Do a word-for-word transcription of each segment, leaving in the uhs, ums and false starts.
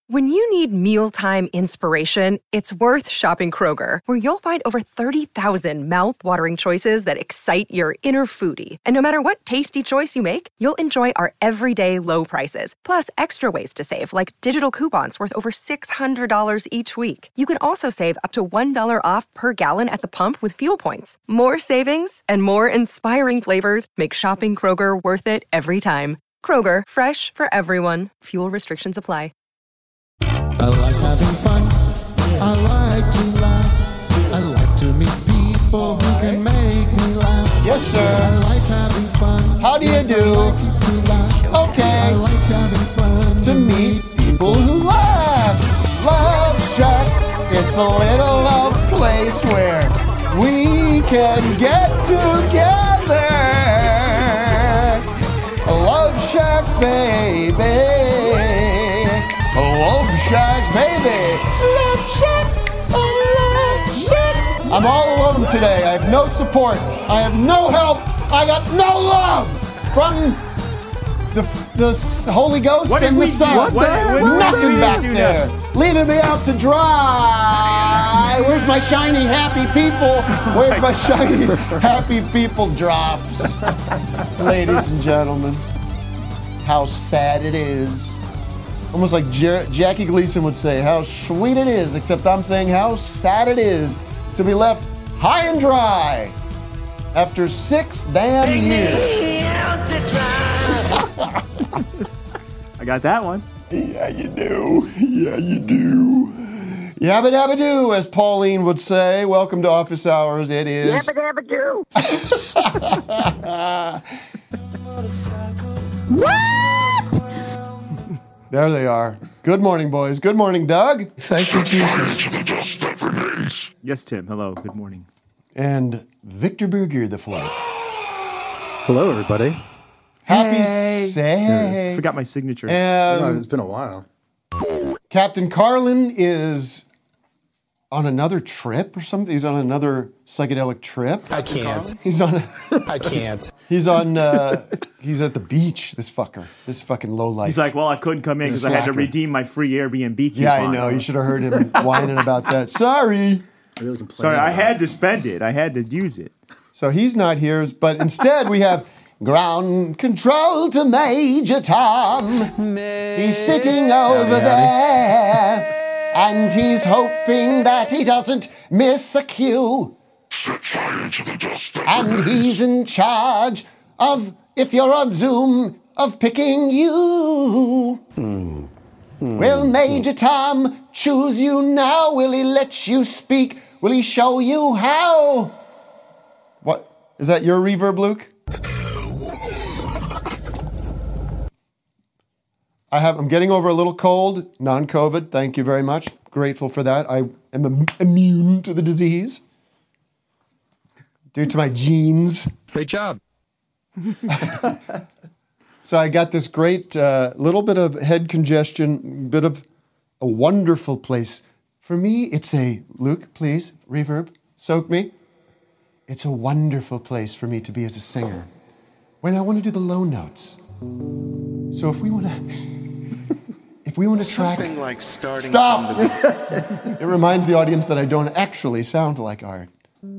When you need mealtime inspiration, it's worth shopping Kroger, where you'll find over thirty thousand mouth-watering choices that excite your inner foodie. And no matter what tasty choice you make, you'll enjoy our everyday low prices, plus extra ways to save, like digital coupons worth over six hundred dollars each week. You can also save up to one dollar off per gallon at the pump with fuel points. More savings and more inspiring flavors make shopping Kroger worth it every time. Kroger, fresh for everyone. Fuel restrictions apply. I like having fun. I like to laugh. I like to meet people who can make me laugh. Yes, sir. I like having fun. How do you yes, do? I like it to laugh. Okay. I like having fun. To meet people who laugh. Love Shack. It's a little love place where we can get together. Love Shack, baby. Love Shack, baby. Love Shack, oh, Love Shack. I'm all alone today. I have no support. I have no help. I got no love from the, the Holy Ghost What and did the we Son. do? What- what- what Nothing did we back do there. now? Leaving me out to dry. Where's my shiny happy people? Where's my shiny happy people drops? Ladies and gentlemen, how sad it is. Almost like Jer- Jackie Gleason would say, how sweet it is, except I'm saying how sad it is to be left high and dry after six damn years. I got that one. Yeah, you do. Yeah, you do. Yabba dabba doo, as Pauline would say. Welcome to Office Hours. It is. Yabba dabba doo. There they are. Good morning, boys. Good morning, Doug. Thank you, Jesus. Yes, Tim. Hello. Good morning. And Victor Berger the fourth. Hello, everybody. Happy Hey. say. Forgot my signature. Oh, And it's been a while. Captain Carlin is on another trip or something. He's on another psychedelic trip. I can't. He's on. I can't. He's on. Uh, he's at the beach. This fucker. This fucking lowlife. He's like, well, I couldn't come in because I had to Slacker. redeem my free Airbnb coupon. Yeah, I know. You should have heard him whining about that. Sorry. I really complain Sorry, I about had to spend it. I had to use it. So he's not here, but instead we have ground control to Major Tom. He's sitting over there, and he's hoping that he doesn't miss a cue. And he's in charge of, if you're on Zoom, of picking you. Will Major Tom choose you now? Will he let you speak? Will he show you how? What? Is that your reverb, Luke? I have, I'm getting over a little cold, non-COVID. Thank you very much. Grateful for that. I am im- immune to the disease due to my genes. Great job. So I got this great uh, little bit of head congestion, bit of a wonderful place. For me, it's a, Luke, please, reverb, soak me. It's a wonderful place for me to be as a singer when I want to do the low notes. So if we want to, if we want to track, Something like starting stop. from the It reminds the audience that I don't actually sound like Art.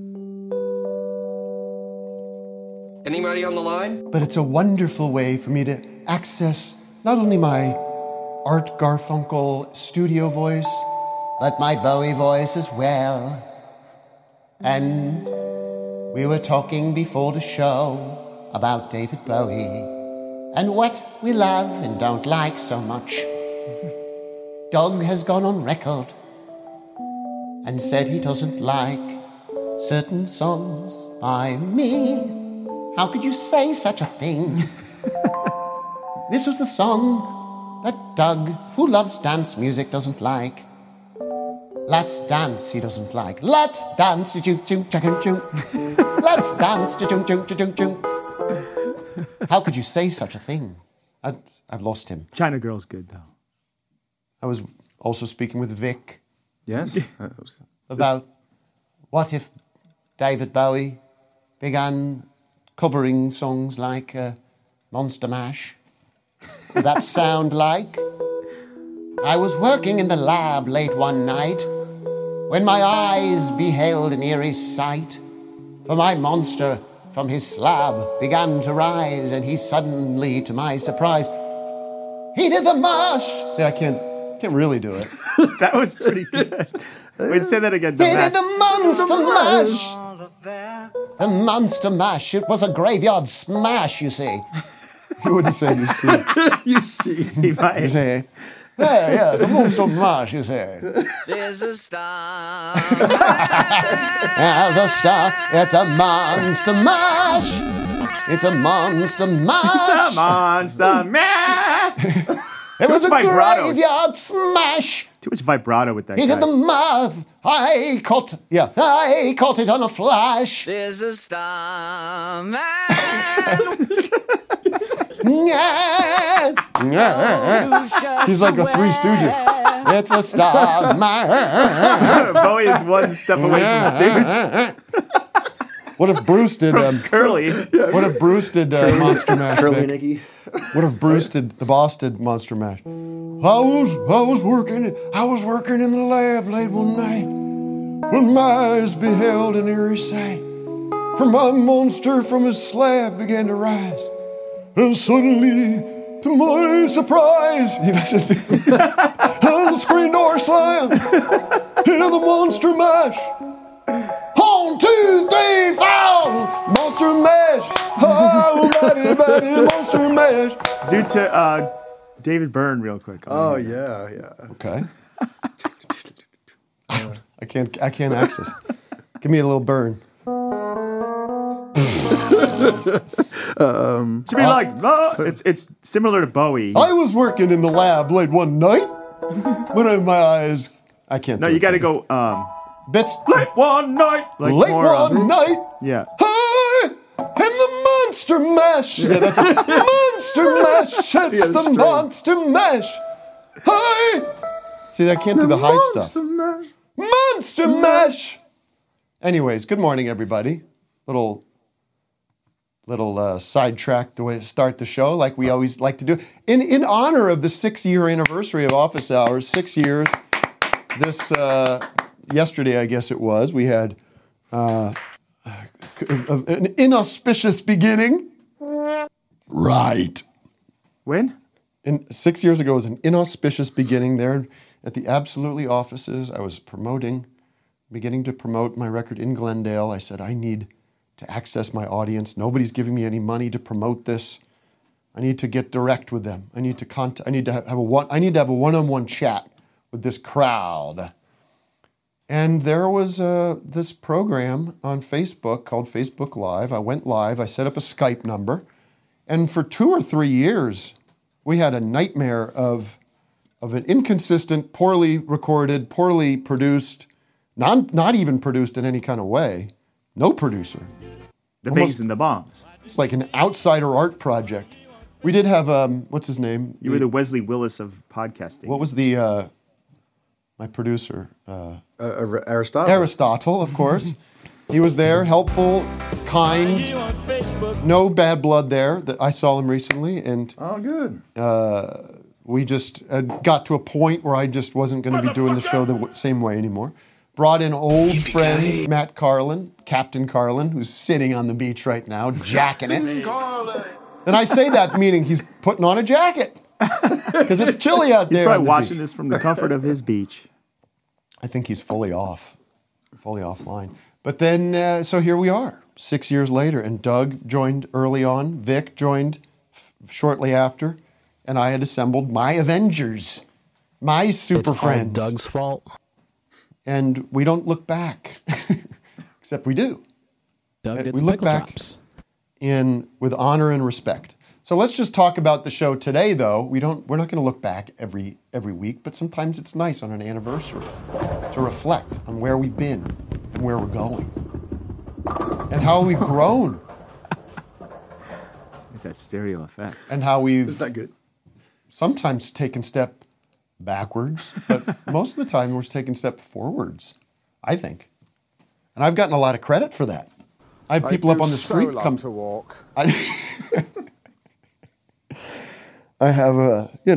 Anybody on the line? But it's a wonderful way for me to access not only my Art Garfunkel studio voice, but my Bowie voice as well. And we were talking before the show about David Bowie and what we love and don't like so much. Doug has gone on record and said he doesn't like certain songs by me. How could you say such a thing? This was the song that Doug, who loves dance music, doesn't like. Let's dance, he doesn't like. Let's dance, choo choo choo choo. Let's dance, choo choo choo choo choo. How could you say such a thing? I, I've lost him. China Girl's good, though. I was also speaking with Vic Yes? Uh, about what if David Bowie began covering songs like uh, Monster Mash. Would that sound like I was working in the lab late one night when my eyes beheld an eerie sight. For my monster from his slab began to rise, and he suddenly, to my surprise, he did the mash. See, I can't, can't really do it. That was pretty good. Wait, say that again. The He mash. did the monster mash. The monster mash. It was a graveyard smash, you see. You wouldn't say you see. You see. He might. You see. Yeah, yeah, it's a monster mash, you say. There's a star. As a star, it's a monster mash. It's a monster mash. It's a monster mash. It was a vibrato. graveyard smash. Too much vibrato with that He guy. did the math. I caught, yeah, I caught it on a flash. There's a star man. Yeah. Yeah. He's like a Three Stooges. It's a star man. Bowie is one step away from stage. What if Bruce did? Um, Curly. what if Bruce did uh, Monster Mash? Curly Vic? Nicky. What if Bruce did the boss did Monster Mash? I was I was working I was working in the lab late one night when my eyes beheld an eerie sight. For my monster from his slab began to rise, and suddenly, to my surprise, he doesn't. And the screen door slammed into the Monster Mash. One, two, three, four, Monster Mash. Oh, baby, baby, Monster Mash. Due to uh, David Byrne, real quick. Oh, yeah, yeah. Okay. I can't. I can't access. Give me a little burn. um, Should be like, oh, it's it's similar to Bowie. I was working in the lab late one night when I, my eyes. I can't. No, do you it. got to go. Um, Bits. late one night. Like late more, one um, night. Yeah. Hi, and the Monster Mash. Yeah, that's it. Monster Mash. It's Yeah, the straight. Monster Mash. Hi. See, I can't do the high stuff. Mash. Monster Mash. Anyways, good morning, everybody. Little, little uh, sidetrack the way to start the show, like we always like to do. In in honor of the six-year anniversary of Office Hours, six years. This uh, yesterday, I guess it was. We had uh, an inauspicious beginning. Right. When? And six years ago was an inauspicious beginning there at the Absolutely offices. I was promoting, beginning to promote my record in Glendale. I said, I need to access my audience. Nobody's giving me any money to promote this. I need to get direct with them. I need to cont- I need to have a one. I need to have a one-on-one chat with this crowd. And there was uh, this program on Facebook called Facebook Live. I went live. I set up a Skype number, and for two or three years, we had a nightmare of of an inconsistent, poorly recorded, poorly produced, non, not even produced in any kind of way, no producer. The Almost- bigs and the bombs. It's like an outsider art project. We did have, um, what's his name? You were the Wesley Willis of podcasting. What was the, uh, my producer? Uh, Uh, Ar- Aristotle. Aristotle, of course. He was there, helpful, kind, no bad blood there. That I saw him recently, and Oh, good. uh, we just uh, got to a point where I just wasn't going to be doing the show the w- same way anymore. Brought in old friend Matt Carlin, Captain Carlin, who's sitting on the beach right now, jacking it. And I say that meaning he's putting on a jacket because it's chilly out He's there. on probably the watching beach. this from the comfort of his beach. I think he's fully off, fully offline. But then, uh, so here we are, six years later, and Doug joined early on, Vic joined f- shortly after, and I had assembled my Avengers, my super It's all friends. Doug's fault. And we don't look back, except we do, Doug Uh, gets we look pickle back. drops. in with honor and respect. So let's just talk about the show today, though. We don't. We're not going to look back every every week, but sometimes it's nice on an anniversary to reflect on where we've been and where we're going, and how we've grown, With that stereo effect. and how we've Is that good? sometimes taken step backwards, but most of the time we're taking step forwards. I think, and I've gotten a lot of credit for that. I have people up on the street come to walk. I, I have a, you know,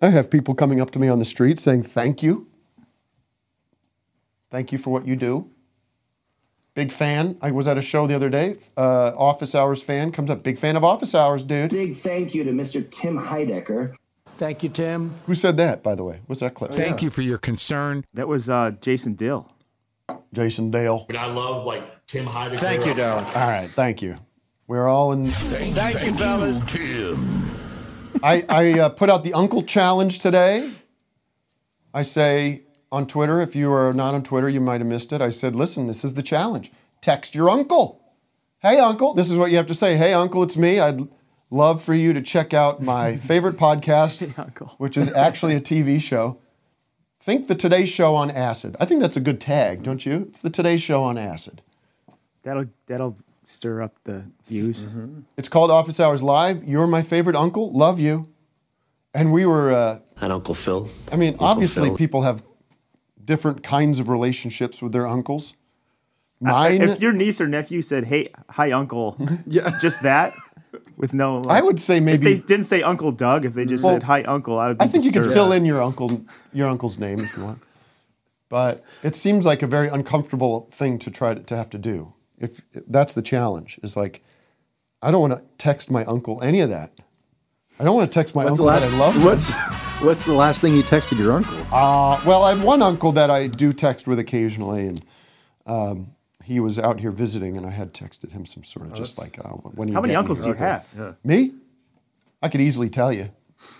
I have people coming up to me on the street saying, thank you. Thank you for what you do. Big fan. I was at a show the other day. Uh, Office Hours fan comes up. Big fan of Office Hours, dude. Big thank you to Mister Tim Heidecker. Thank you, Tim. Who said that, by the way? What's that clip? Thank you for your concern. That was uh, Jason Dill. Jason Dale. And I love, like, Tim Heidecker. Thank you, Darren. All right, thank you. We're all in. Thank, thank you, fellas. Tim. I, I uh, put out the Uncle Challenge today. I say on Twitter, if you are not on Twitter, you might have missed it. I said, listen, this is the challenge. Text your uncle. Hey, uncle. This is what you have to say. Hey, uncle, it's me. I'd love for you to check out my favorite podcast, hey, which is actually a T V show. Think the Today Show on acid. I think that's a good tag, don't you? It's the Today Show on acid. That'll that'll stir up the views. Mm-hmm. It's called Office Hours Live. You're my favorite uncle. Love you. And we were... Uh, and Uncle Phil. I mean, Uncle obviously Phil. people have different kinds of relationships with their uncles. Mine... Uh, if your niece or nephew said, hey, hi, uncle, Yeah. just that, with no... Like, I would say maybe... If they didn't say Uncle Doug, if they just Well, said, hi, uncle, I would be I think you could disturbed. fill in your uncle, your uncle's name if you want. But it seems like a very uncomfortable thing to try to, to have to do. If, if that's the challenge, is like, I don't want to text my uncle any of that. I don't want to text my What's uncle the last, that I love. What's What's the last thing you texted your uncle? Uh, well, I have one uncle that I do text with occasionally, and um, he was out here visiting, and I had texted him some sort of just like, uh, when he How many get uncles me? do you Okay. have? Yeah. Me? I could easily tell you.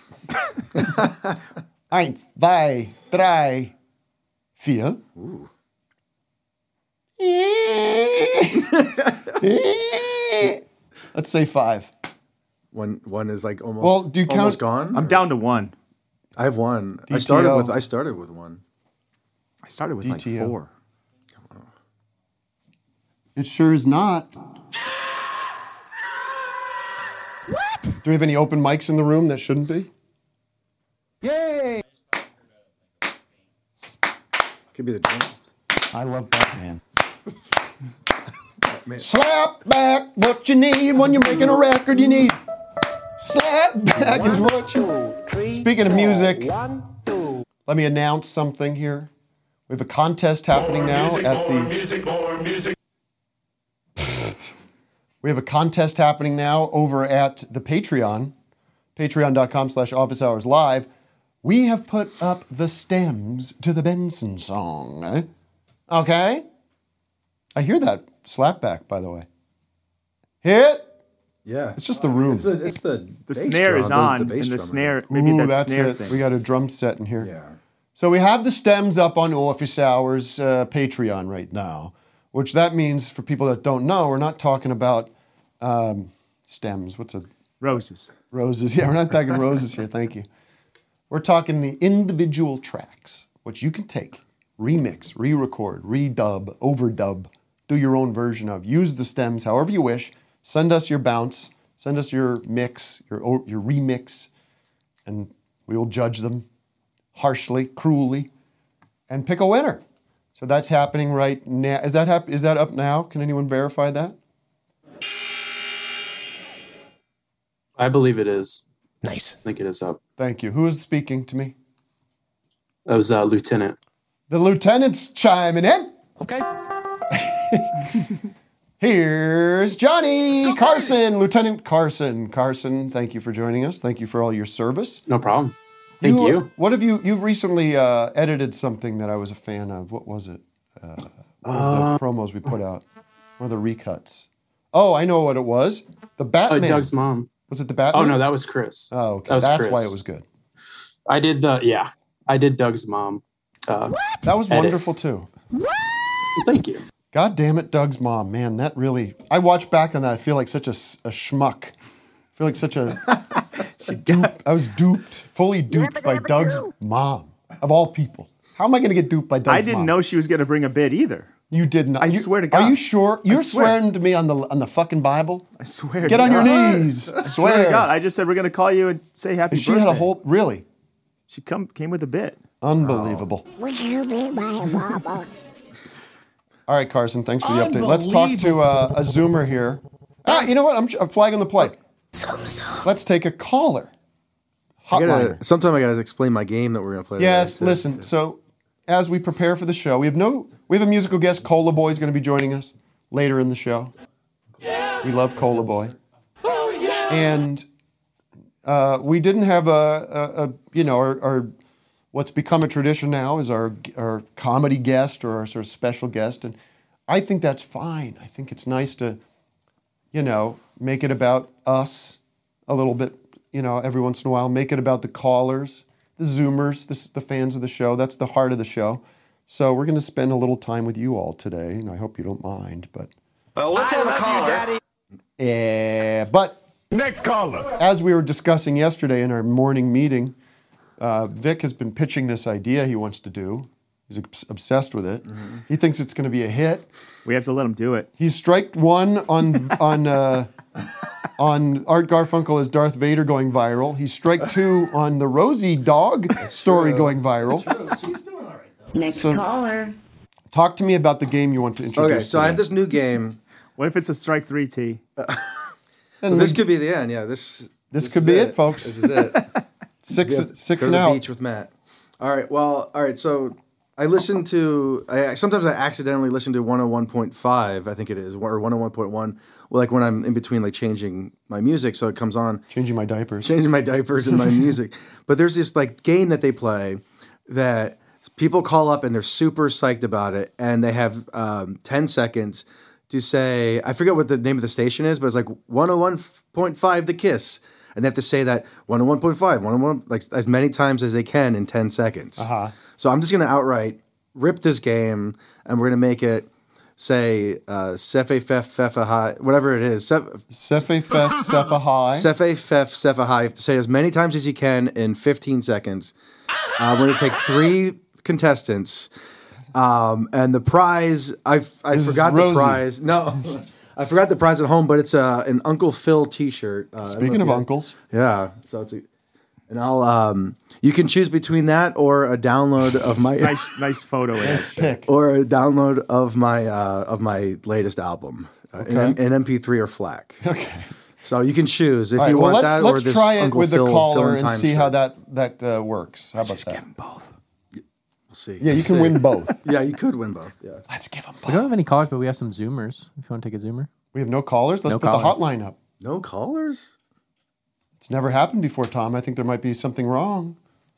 Eins, zwei, drei, vier. Ooh. Let's say five. One one is like almost, Well, do you almost count- gone. I'm down to one. I have one. D T O. I started with I started with one. I started with D T O. like four. It sure is not. What? Do we have any open mics in the room that shouldn't be? Yay! Could be the drum. I love Batman. Slap back what you need when you're making a record you need. Slap back is what you... Speaking of music, let me announce something here. We have a contest happening now at the... We have a contest happening now over at the Patreon, patreon.com slash office hours live. We have put up the stems to the Benson song. eh? Okay? I hear that slapback, by the way. Hit! Yeah. It's just the room. It's the, it's the, The bass snare drum, is the- on, the bass and the drum. snare, maybe Ooh, that that's snare it. thing. We got a drum set in here. Yeah. So we have the stems up on Office Hours uh, Patreon right now, which that means for people that don't know, we're not talking about um, stems. What's a Roses. roses? Yeah, we're not talking roses here. Thank you. We're talking the individual tracks, which you can take, remix, re-record, redub, overdub, do your own version of. Use the stems however you wish. Send us your bounce. Send us your mix, your your remix, and we will judge them harshly, cruelly, and pick a winner. So that's happening right now. Is that hap- Is that up now? Can anyone verify that? I believe it is. Nice. I think it is up. Thank you. Who is speaking to me? That was uh, Lieutenant. The lieutenant's chiming in. Okay. Here's Johnny Carson, Lieutenant Carson. Carson, thank you for joining us. Thank you for all your service. No problem. Thank you. What have you? You've recently uh, edited something that I was a fan of. What was it? Uh, one of the promos we put out. One of the recuts. Oh, I know what it was. The Uh, Batman. Doug's mom. Was it the Batman? Oh, no, that was Chris. Oh, okay. That was That's Chris. why it was good. I did the, yeah, I did Doug's mom. Uh, That was edit. wonderful too. Thank you. God damn it, Doug's mom. Man, that really... I watch back on that. I feel like such a, s- a schmuck. I feel like such a... dupe. I was duped, fully duped by Doug's mom, of all people. How am I going to get duped by Doug's mom? I didn't know she was going to bring a bid either. You did not. I you, swear to God. Are you sure? You're swear. swearing to me on the on the fucking Bible? I swear. Get to on your God. knees. I Swear. swear to God. I just said we're going to call you and say happy And she birthday. had a whole... Really? She come came with a bit. Unbelievable. All right, Carson, thanks for the update. Let's talk to uh, a Zoomer here. Ah, you know what? I'm, I'm flagging the play. Let's take a caller. I gotta, hotliner. sometime I gotta explain my game that we're gonna play. Yes, today, too. listen. So, as we prepare for the show, we have no, we have a musical guest. Cola Boy is going to be joining us later in the show. We love Cola Boy, and uh, we didn't have a, a, a you know, our, our what's become a tradition now is our our comedy guest or our sort of special guest, and I think that's fine. I think it's nice to, you know, make it about us a little bit, you know, every once in a while. Make it about the callers, the Zoomers, the, the fans of the show. That's the heart of the show. So we're going to spend a little time with you all today, and I hope you don't mind. But Well, let's have a caller. yeah, but Next caller. as we were discussing yesterday in our morning meeting, uh, Vic has been pitching this idea he wants to do. He's obs- obsessed with it. Mm-hmm. He thinks it's going to be a hit. We have to let him do it. He's strike one on on uh, on Art Garfunkel as Darth Vader going viral. He's strike two on the Rosie dog story true. going viral. She's doing all right, though. Next So- caller. Talk to me about the game you want to introduce. Okay, so I today. have this new game. What if it's a strike three, T? And This we- could be the end. Yeah, this. This could is be it, folks. This is it. six Yeah, six go and to the out. beach with Matt. All right. Well, all right. So I listen to. I sometimes I accidentally listen to one oh one point five. I think it is, or one oh one point one. Well, like when I'm in between, like changing my music, so it comes on. Changing my diapers. Changing my diapers and my music. But there's this like game that they play that people call up and they're super psyched about it, and they have um, ten seconds to say, I forget what the name of the station is, but it's like one oh one point five The Kiss. And they have to say that one oh one point five, one oh one, like as many times as they can in ten seconds. Uh-huh. So I'm just going to outright rip this game, and we're going to make it say uh, Sefe Fef Fefa High, whatever it is. Sef, Sefe Fef Sefa High. Sefe Fef Sefa High. You have to say it as many times as you can in fifteen seconds. Uh, we're going to take three contestants. Um, and the prize, I I This is forgot the Rosie. prize. No, I forgot the prize at home, but it's uh, an Uncle Phil T-shirt. Uh, I don't know Speaking if of you- uncles, yeah. So it's a, and I'll um, you can choose between that or a download of my Nice, nice photo. of it. pick. or a download of my uh, of my latest album, uh, Okay. in, in M P three or FLAC. Okay. So you can choose if All right, you well, want let's that let's or this try it Uncle with Phil the Phil caller in and Time see how shirt. that that uh, works. How about that? Both. We'll see. Yeah, you can win both. Yeah, you could win both. Yeah. Let's give them We both. don't have any callers, but we have some Zoomers. If you want to take a Zoomer. We have no callers. Let's No put callers. the hotline up. No callers. It's never happened before, Tom. I think there might be something wrong.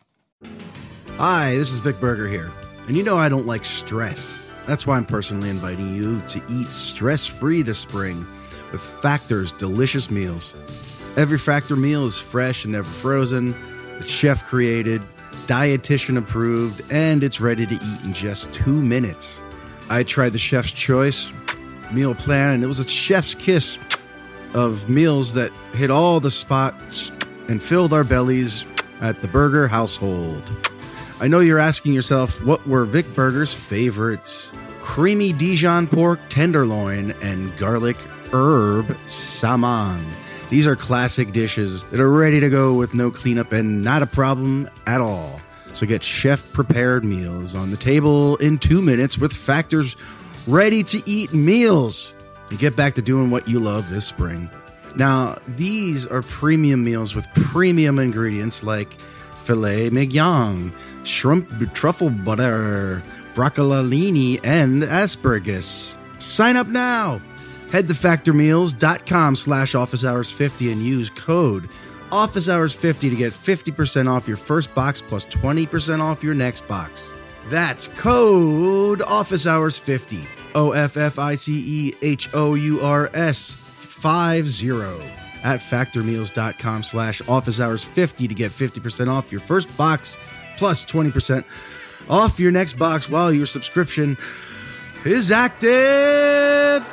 Hi, this is Vic Berger here. And you know I don't like stress. That's why I'm personally inviting you to eat stress-free this spring with Factor's delicious meals. Every Factor meal is fresh and never frozen. It's chef-created, dietitian approved, and it's ready to eat in just two minutes. I tried the Chef's Choice meal plan, and it was a chef's kiss of meals that hit all the spots and filled our bellies at the Burger household. I know you're asking yourself, what were Vic Berger's favorites? Creamy Dijon pork tenderloin and garlic herb saman. These are classic dishes that are ready to go with no cleanup and not a problem at all. So get chef-prepared meals on the table in two minutes with Factor's ready-to-eat meals. And get back to doing what you love this spring. Now, these are premium meals with premium ingredients like filet mignon, shrimp truffle butter, broccolini, and asparagus. Sign up now. Head to factormeals.com slash office hours 50 and use code office hours fifty to get fifty percent off your first box plus twenty percent off your next box. That's code office hours fifty. O F F I C E H O U R S five zero at factormeals.com slash office hours 50 to get fifty percent off your first box plus twenty percent off your next box while your subscription is active.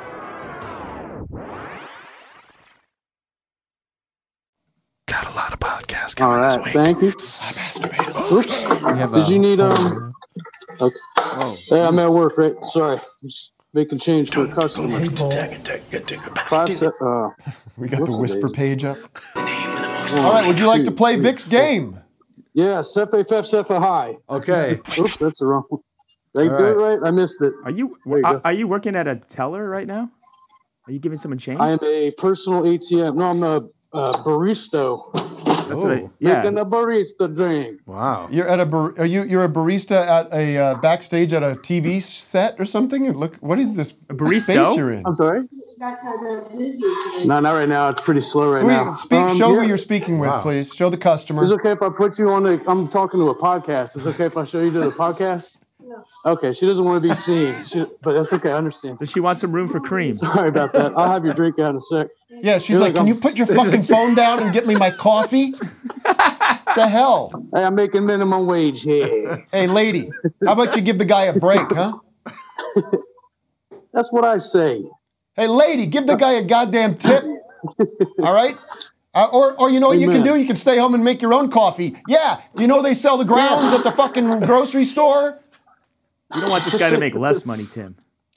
Got a lot of podcasts coming All right, this week. thank you. I masturbated. Oops. Did you need um? Okay. Hey, I'm at work, right? Sorry, just making change for a customer. Five se- uh, We got the whoops, whisper daisy. page up. All right, would you like to play Vic's game? Yeah, Sefe Fef Sefa High. Okay. Oops, that's the wrong one. Did I All do it right? I missed it. Are you, There you are, go. are you working at a teller right now? Are you giving someone change? I am a personal A T M. No, I'm a uh, barista. That's what I, yeah. Making a barista drink. Wow. You're at a bar- are you you're a barista at a uh, backstage at a T V set or something? And look, what is this a barista space you're in? I'm sorry. No, not right now. It's pretty slow right Who now. you, speak. Um, show yeah. who you're speaking with, Wow. please. Show the customer. Is it okay if I put you on the? I'm talking to a podcast. Is it okay if I show you to the podcast? No. Okay, she doesn't want to be seen, she, but that's okay. I understand. Does she want some room for cream? Sorry about that. I'll have your drink out in a sec. Yeah, she's You're like, like, can I'm- you put your fucking phone down and get me my coffee? The hell? Hey, I'm making minimum wage here. Hey, lady, how about you give the guy a break, huh? That's what I say. Hey, lady, give the guy a goddamn tip. All right? Uh, or, or you know what you can Amen. do? You can stay home and make your own coffee. Yeah, you know they sell the grounds at the fucking grocery store? You don't want this guy to make less money, Tim.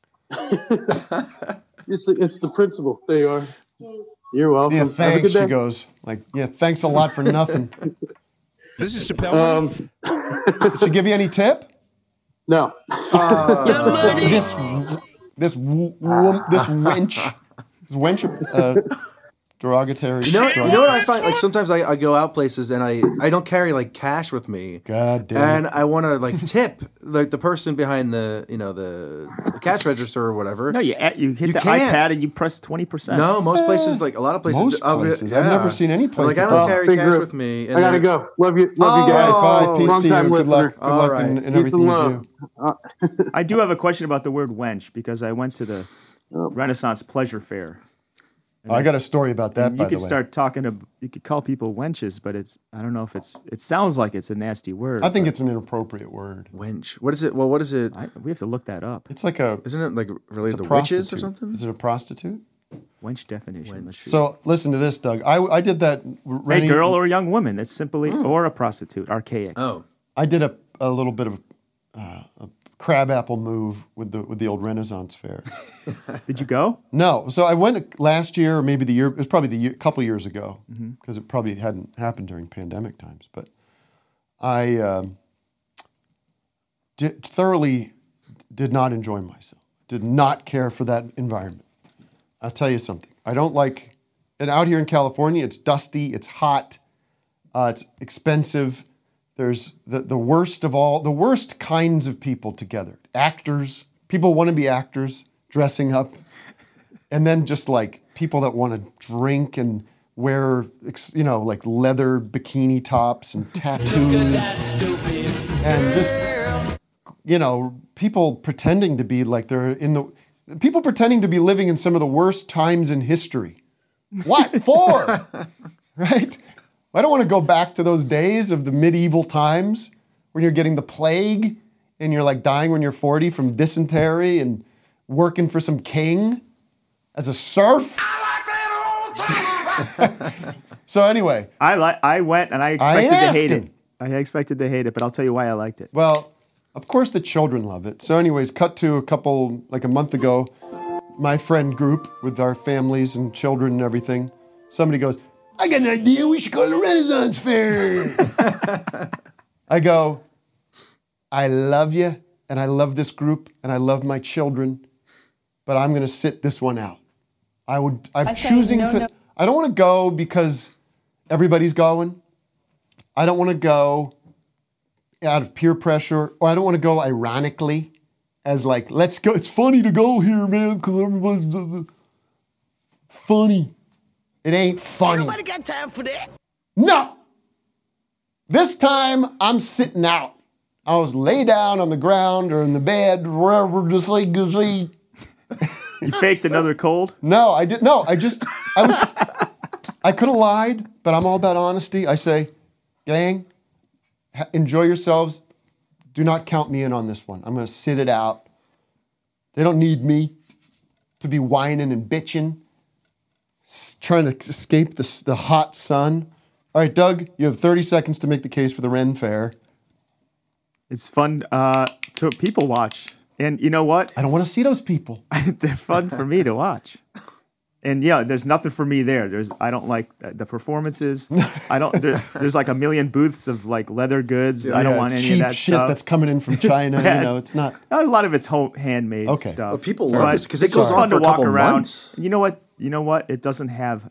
It's, it's the principle. There you are. You're welcome. Yeah, Have a thanks, good she day. goes. Like, yeah, thanks a lot for nothing. This is Chappelle. Um, Did she give you any tip? no. Uh, this, this, w- w- this wench, this wench, uh, derogatory. You know, you know what I find? Like sometimes I, I go out places and I, I don't carry like cash with me. God damn. And I want to like tip like the person behind the you know the, the cash register or whatever. No, you add- you hit You the can't. iPad and you press twenty percent. No, most places like a lot of places. Most I'll be- places. I've never seen any place Like I that don't does carry Big cash group. with me. I gotta then- go. Love you. Love you Oh, guys. All right, bye. Peace Long to you. time Good listener. luck. Good All luck right. in, in Peace everything and you love. do. I do have a question about the word wench because I went to the Renaissance Pleasure Fair. Oh, I got a story about that, And by you the could way. start talking to, you could call people wenches, but it's, I don't know if it's, it sounds like it's a nasty word. I think but it's an inappropriate word. Wench. What is it? Well, what is it? I, we have to look that up. It's like a. Isn't it like It's related a to witches or prostitute. something? Is it a prostitute? Wench definition. Let's see. So listen to this, Doug. I, I did that. Hey, Rennie, girl or young woman. That's simply, or a prostitute, archaic. Oh, I did a, a little bit of uh, a crabapple move with the with the old Renaissance Fair. Did you go? No, so I went last year, or maybe the year. It was probably the year, couple years ago, Mm-hmm. because it probably hadn't happened during pandemic times. But I um, did, thoroughly did not enjoy myself. Did not care for that environment. I'll tell you something. I don't like. And out here in California, it's dusty. It's hot. Uh, it's expensive. There's the, the worst of all, the worst kinds of people together. Actors, people want to be actors, dressing up. And then just like people that want to drink and wear, ex- you know, like leather bikini tops and tattoos. And just, you know, people pretending to be like they're in the, people pretending to be living in some of the worst times in history. What for? Right? I don't want to go back to those days of the medieval times when you're getting the plague and you're like dying when you're forty from dysentery and working for some king as a serf. So anyway, I like. I went and I I expected ain't to hate asking. it. I expected to hate it, but I'll tell you why I liked it. well, of course the children love it. So anyways, cut to a couple, like a month ago, my friend group with our families and children and everything, somebody goes, I got an idea, we should go to the Renaissance Fair. I go, I love you, and I love this group, and I love my children, but I'm going to sit this one out. I would, I'm I say choosing no, to, no. I don't want to go because everybody's going. I don't want to go out of peer pressure, or I don't want to go ironically as like, let's go, it's funny to go here, man, because everybody's funny. It ain't funny. Nobody got time for that. No. This time I'm sitting out. I was lay down on the ground or in the bed, wherever the sleep goes sleep. You faked another cold? No, I didn't. No, I just, I was, I could have lied, but I'm all about honesty. I say, gang, ha- enjoy yourselves. Do not count me in on this one. I'm going to sit it out. They don't need me to be whining and bitching, s- trying to escape the, s- the hot sun. All right, Doug, you have thirty seconds to make the case for the Ren Fair. It's fun uh, to people watch. And you know what? I don't want to see those people. They're fun for me to watch. And yeah, there's nothing for me there. There's I don't like the the performances. I don't. There, there's like a million booths of like leather goods. I don't Yeah, want it's any of cheap that shit stuff. that's coming in from It's China. You bad. know, it's not. A lot of it's home handmade Okay. stuff. Well, people love But this 'cause it it's goes just on fun for to a walk couple around. months. You know what? You know what? It doesn't have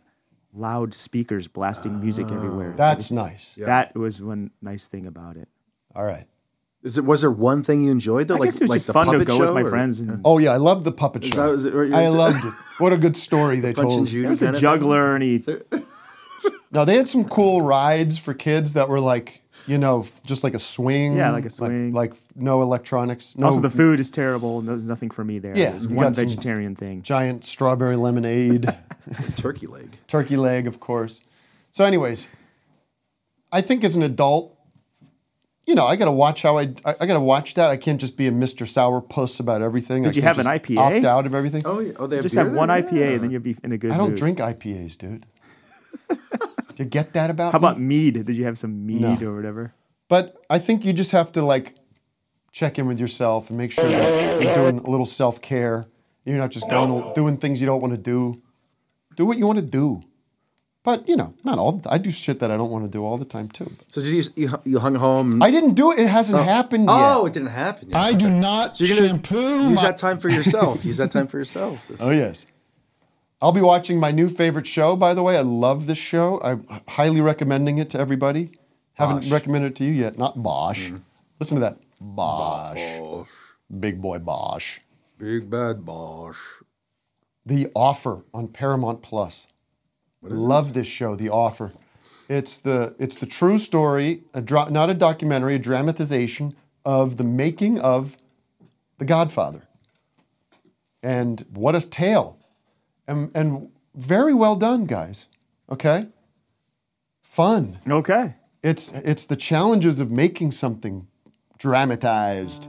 loud speakers blasting music everywhere. That's nice. Yeah. That was one nice thing about it. All right. Is it? Was there one thing you enjoyed though? I like guess it was like just the fun to puppet go show, with my or- friends and Oh yeah, I loved the puppet Is show. that- was it- or you- I loved it. What a good story they Punch and told. Judy there was kind a of juggler and he No, they had some cool rides for kids that were like, you know, f- just like a swing. Yeah, like a swing. Like, like no electronics. No, also the food is terrible. There's nothing for me there. Yeah, There's you one got some vegetarian thing. Giant strawberry lemonade. Turkey leg. Turkey leg, of course. So, anyways, I think as an adult, you know, I got to watch how I, I, I got to watch that. I can't just be a Mister Sourpuss about everything. Did I you can't have an just I P A? Opt out of everything. Oh, yeah. Oh, they have Just beer have there? one I P A Yeah. and then you'll be in a good I don't mood. drink I P As, dude. Do you get that about How me? about mead? Did you have some mead No. or whatever? But I think you just have to like check in with yourself and make sure that you're doing a little self-care. You're not just going doing things you don't want to do. Do what you want to do. But, you know, not all I do shit that I don't want to do all the time too. So did you you, you hung home? I didn't do it. It hasn't Oh. happened yet. Oh, it didn't happen yet. I do not So you're gonna shampoo use my... that time for yourself. Use that time for yourself. This- Oh, yes. I'll be watching my new favorite show, by the way. I love this show. I'm highly recommending it to everybody. Haven't Bosch. recommended it to you yet. Not Bosch. Mm. Listen to that. Bosch. Bosch. Big boy Bosch. Big bad Bosch. The Offer on Paramount Plus. Love this show, The Offer. It's the it's the true story, a dra- not a documentary, a dramatization of the making of The Godfather. And what a tale. And, and very well done, guys. Okay? Fun. Okay. It's it's the challenges of making something dramatized.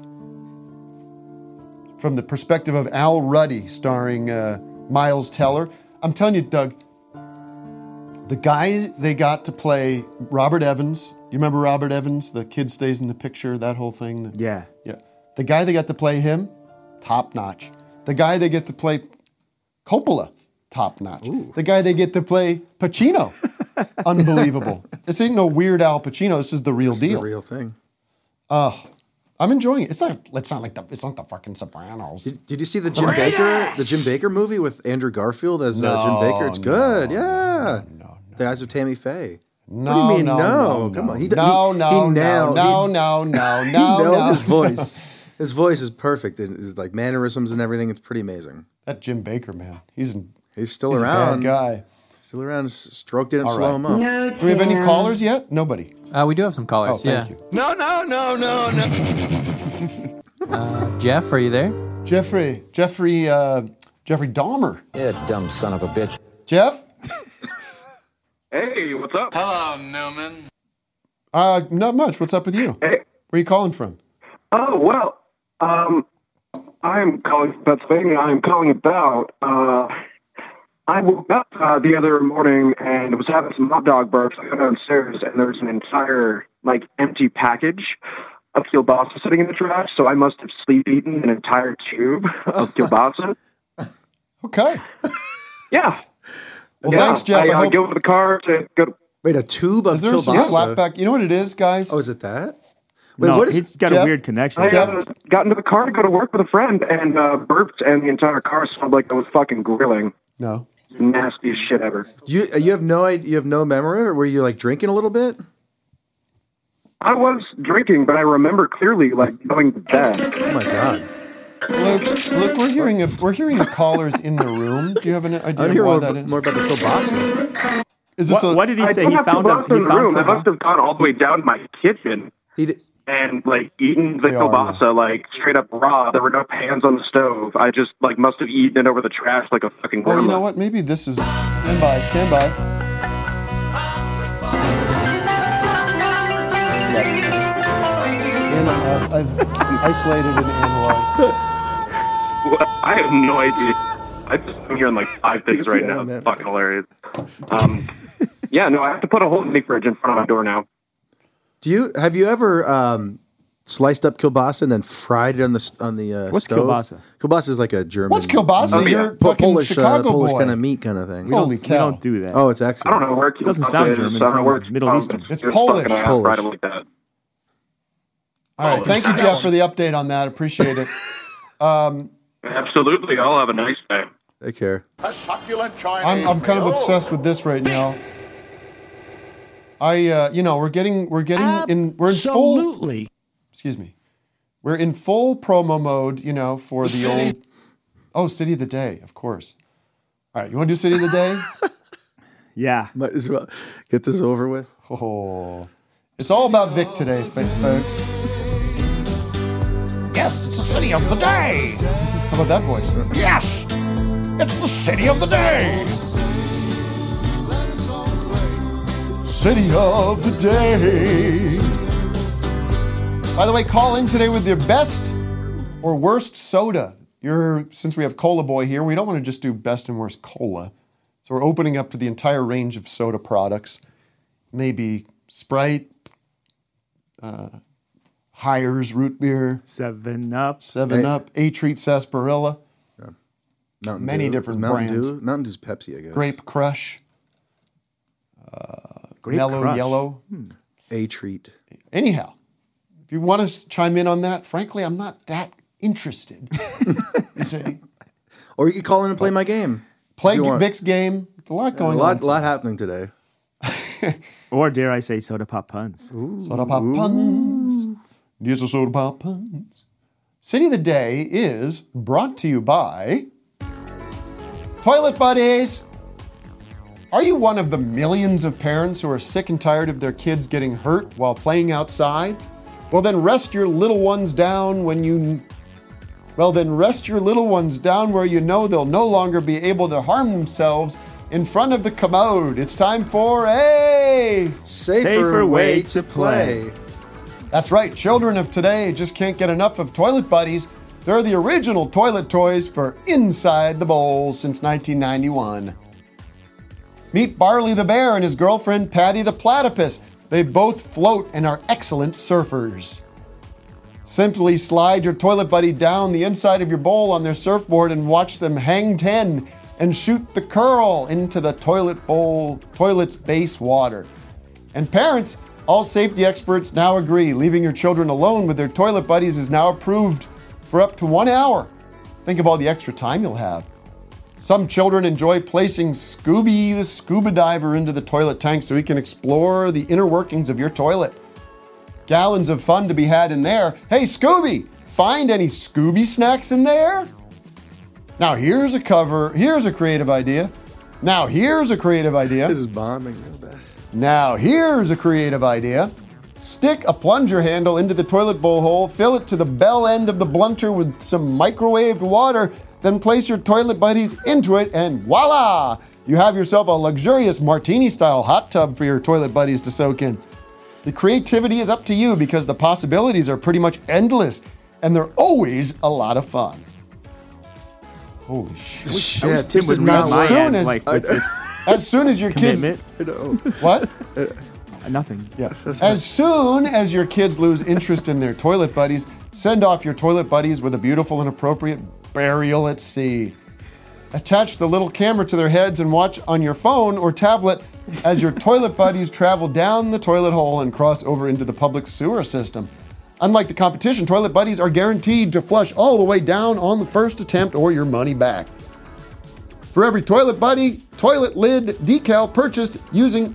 From the perspective of Al Ruddy, starring uh, Miles Teller. I'm telling you, Doug, the guy they got to play Robert Evans. You remember Robert Evans? The kid stays in the picture, that whole thing? Yeah. Yeah. The guy they got to play him, top notch. The guy they get to play Coppola, top notch. The guy they get to play Pacino, unbelievable. This ain't no Weird Al Pacino. This is the real This is deal. the real thing. Oh, I'm enjoying it. It's not. It's not like the. It's not the fucking Sopranos. Did, did you see the Jim Baker the Jim Baker movie with Andrew Garfield as uh, Jim No, Baker? It's good. no, yeah. no, no. The Eyes of Tammy Faye. No, what do you mean no, no? no, Come no. on. He, d- no, he, no, he no, nailed, no, he, no, no, he no, nailed no. his voice. His voice is perfect. It- His like mannerisms and everything. It's pretty amazing. That Jim Baker man. He's in, He's still he's around. a bad guy. Still around. S- Stroked it and All slow right. him up. No, Do we have any Tim. callers yet? Nobody. Uh, we do have some Oh, callers. thank yeah. you. No, no, no, no, no. Uh, Jeff, are you there? Jeffrey, Jeffrey, uh, Jeffrey Dahmer. You dumb son of a bitch. Jeff? Hey, what's up? Hello, Newman. Uh, not much. What's up with you? Hey. Where are you calling from? Oh, well, um, I'm calling from Pennsylvania. I'm calling about, uh, I woke up uh, the other morning and was having some hot dog burps. I got downstairs and there's an entire, like, empty package of kielbasa sitting in the trash, so I must have sleep eaten an entire tube of kielbasa. Okay. Yeah. Well, yeah. thanks, Jeff. I, I uh, hope- go to the car to go to... Wait, a tube of Is there some kielbasa? slapback? You know what it is, guys? Oh, is it that? Wait, No, what is he's got Jeff? a weird connection. I Jeff? uh, got into the car to go to work with a friend and uh, burped, and the entire car smelled like I was fucking grilling. No. Nastiest shit ever. You you have no idea, you have no memory, or were you like drinking a little bit? I was drinking, but I remember clearly, like, going to bed. Oh my god! Luke, Luke, we're hearing a, we're hearing the callers in the room. Do you have an I idea want to hear why more, that ab- is? more about the kielbasa. Is this What, a, what did he I say? don't He have found a kielbasa in he the found room. I some- must have gone all the way down to my kitchen He did, and, like, eaten the They are, kielbasa, like, straight up raw. There were no pans on the stove. I just, like, must have eaten it over the trash like a fucking Oh, gremlin. you know what? Maybe this is. Stand by. Stand by. And, uh, I've isolated and analyzed. Well, I have no idea. I just, I'm hearing, like, five things right Yeah, now. man. It's fucking hilarious. Um, yeah, no, I have to put a whole mini fridge in front of my door now. do you have you ever um, sliced up kielbasa and then fried it on the s- on the uh, What's stove? kielbasa? Kielbasa is like a German. What's kielbasa? Oh, yeah. You're Po- fucking Polish, uh, Chicago Polish boy. kind of meat kind of thing. We don't, Holy we cow. don't do that. Oh, it's I excellent. don't know where it doesn't sound is. German, it I don't know where sounds Middle from. Eastern. It's just Polish. fucking, I Polish. fried it like that. All right. Thank you, Jeff, for the update on that. Appreciate it. Um, Absolutely. I'll have a nice day. They care. A succulent Chinese I'm, I'm kind of meal. obsessed with this right now. I, uh, you know, we're getting, we're getting in, we're in full. Absolutely. Excuse me. We're in full promo mode, you know, for the old. Oh, City of the Day, of course. All right, you want to do City of the Day? Yeah. Might as well get this over with. Oh, it's all about Vic today, folks. Yes, it's the city of the day. How about that voice? Yes, it's the city of the day. City of the Day. By the way, call in today with your best or worst soda. You're, since we have Cola Boy here, we don't want to just do best and worst cola. So we're opening up to the entire range of soda products. Maybe Sprite, uh, Hires root beer, Seven Up, Seven Hey. Up, A-Treat Sarsaparilla, Mountain many Dew. different Mountain brands. Dew? Mountain Dew's Pepsi, I guess. Grape Crush, uh, Grape Mellow Crush. Yellow. A treat. Anyhow, if you want to chime in on that, frankly, I'm not that interested. You see? Or you could call in and play my game. Play if you want. Vic's game. There's a lot A going lot, on. lot happening today. Or dare I say soda pop puns? Soda pop puns. Here's a soda pop puns. City of the Day is brought to you by Toilet Buddies. Are you one of the millions of parents who are sick and tired of their kids getting hurt while playing outside? Well, then rest your little ones down when you... Well, then rest your little ones down where you know they'll no longer be able to harm themselves in front of the commode. It's time for a... Safer, Safer way, way to to play. That's right, children of today just can't get enough of Toilet Buddies. They're the original toilet toys for inside the bowl since nineteen ninety-one. Meet Barley the Bear and his girlfriend Patty the Platypus. They both float and are excellent surfers. Simply slide your Toilet Buddy down the inside of your bowl on their surfboard and watch them hang ten and shoot the curl into the toilet bowl, toilet's base water. And parents, all safety experts now agree leaving your children alone with their Toilet Buddies is now approved for up to one hour. Think of all the extra time you'll have. Some children enjoy placing Scooby the scuba diver into the toilet tank so he can explore the inner workings of your toilet. Gallons of fun to be had in there. Hey, Scooby, find any Scooby snacks in there? Now here's a cover, here's a creative idea. Now here's a creative idea. This is bombing real bad. Now here's a creative idea. Stick a plunger handle into the toilet bowl hole, fill it to the bell end of the blunter with some microwaved water, then place your Toilet Buddies into it and voila! You have yourself a luxurious martini-style hot tub for your Toilet Buddies to soak in. The creativity is up to you because the possibilities are pretty much endless and they're always a lot of fun. Holy shit. Shit, I wish Tim this would is read not my soon ads as- like with this As soon as your kids... commitment. I know. What? Uh, Nothing. Yeah. As soon as your kids lose interest in their Toilet Buddies, send off your Toilet Buddies with a beautiful and appropriate burial at sea. Attach the little camera to their heads and watch on your phone or tablet as your Toilet Buddies travel down the toilet hole and cross over into the public sewer system. Unlike the competition, Toilet Buddies are guaranteed to flush all the way down on the first attempt or your money back. For every Toilet Buddy, toilet lid decal purchased using...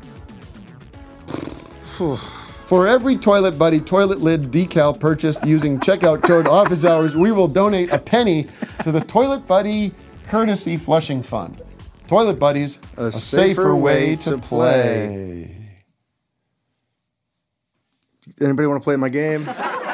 For every Toilet Buddy toilet lid decal purchased using checkout code office hours, we will donate a penny to the Toilet Buddy Courtesy Flushing Fund. Toilet Buddies, a, safer, way to play. Anybody want to play my game?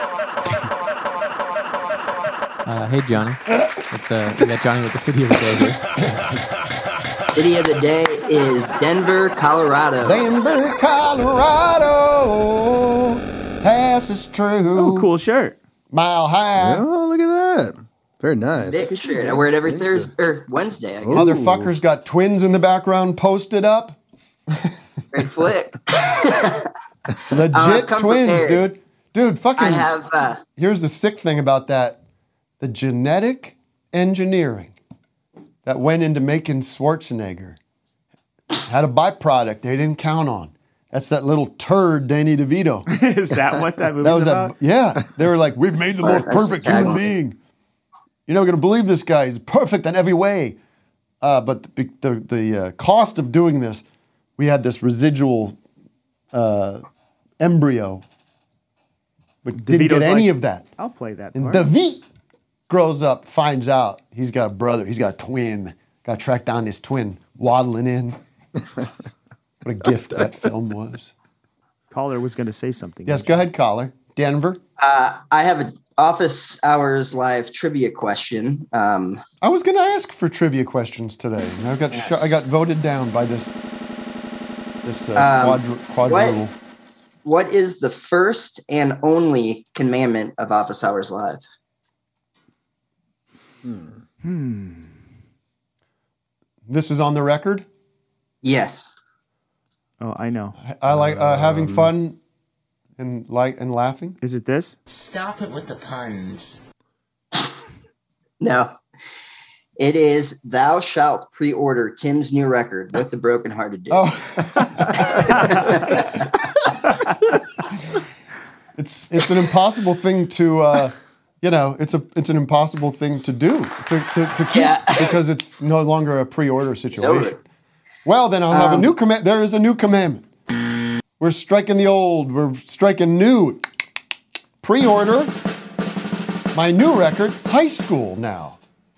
Uh, hey, Johnny. With the, we got Johnny with the city of the day here. City of the day is Denver, Colorado. Denver, Colorado. Pass is true. Oh, cool shirt. Mile high. Oh, look at that. Very nice. Big shirt. I wear it every Thursday or Wednesday, I guess. Motherfuckers got twins in the background posted up. Great flick. Legit Uh, come twins, prepared. dude. Dude, fucking. I have. Uh, Here's the sick thing about that: the genetic engineering that went into making Schwarzenegger had a byproduct they didn't count on. That's that little turd, Danny DeVito. Is that what that movie's That was about? a, yeah. They were like, we've made the Well, most that's the perfect human tagline. being. You're never going to believe this guy. He's perfect in every way. Uh, but the the, the uh, cost of doing this, we had this residual uh, embryo, but didn't get DeVito's any like, of that. I'll play that And part. David grows up, finds out he's got a brother, he's got a twin. Got to track down his twin, waddling in. What a gift that film was. Caller was going to say something. Yes, go ahead, caller. Denver. Uh, I have an Office Hours Live trivia question. Um, I was going to ask for trivia questions today, and I got Yes. sh- I got voted down by this this uh, Um, quadru- quadruple. what is the first and only commandment of Office Hours Live? Hmm. Hmm. This is on the record. Yes. Oh, I know. I like uh, having fun and like and laughing. Is it this? Stop it with the puns. No. It is thou shalt pre-order Tim's new record with the brokenhearted dude. Oh. it's it's an impossible thing to uh, you know, it's a it's an impossible thing to do to to, to keep Yeah. because it's no longer a pre-order situation. over. Well, then I'll have Um, a new command. There is a new commandment. We're striking the old. We're striking new. Pre-order my new record, High School, now.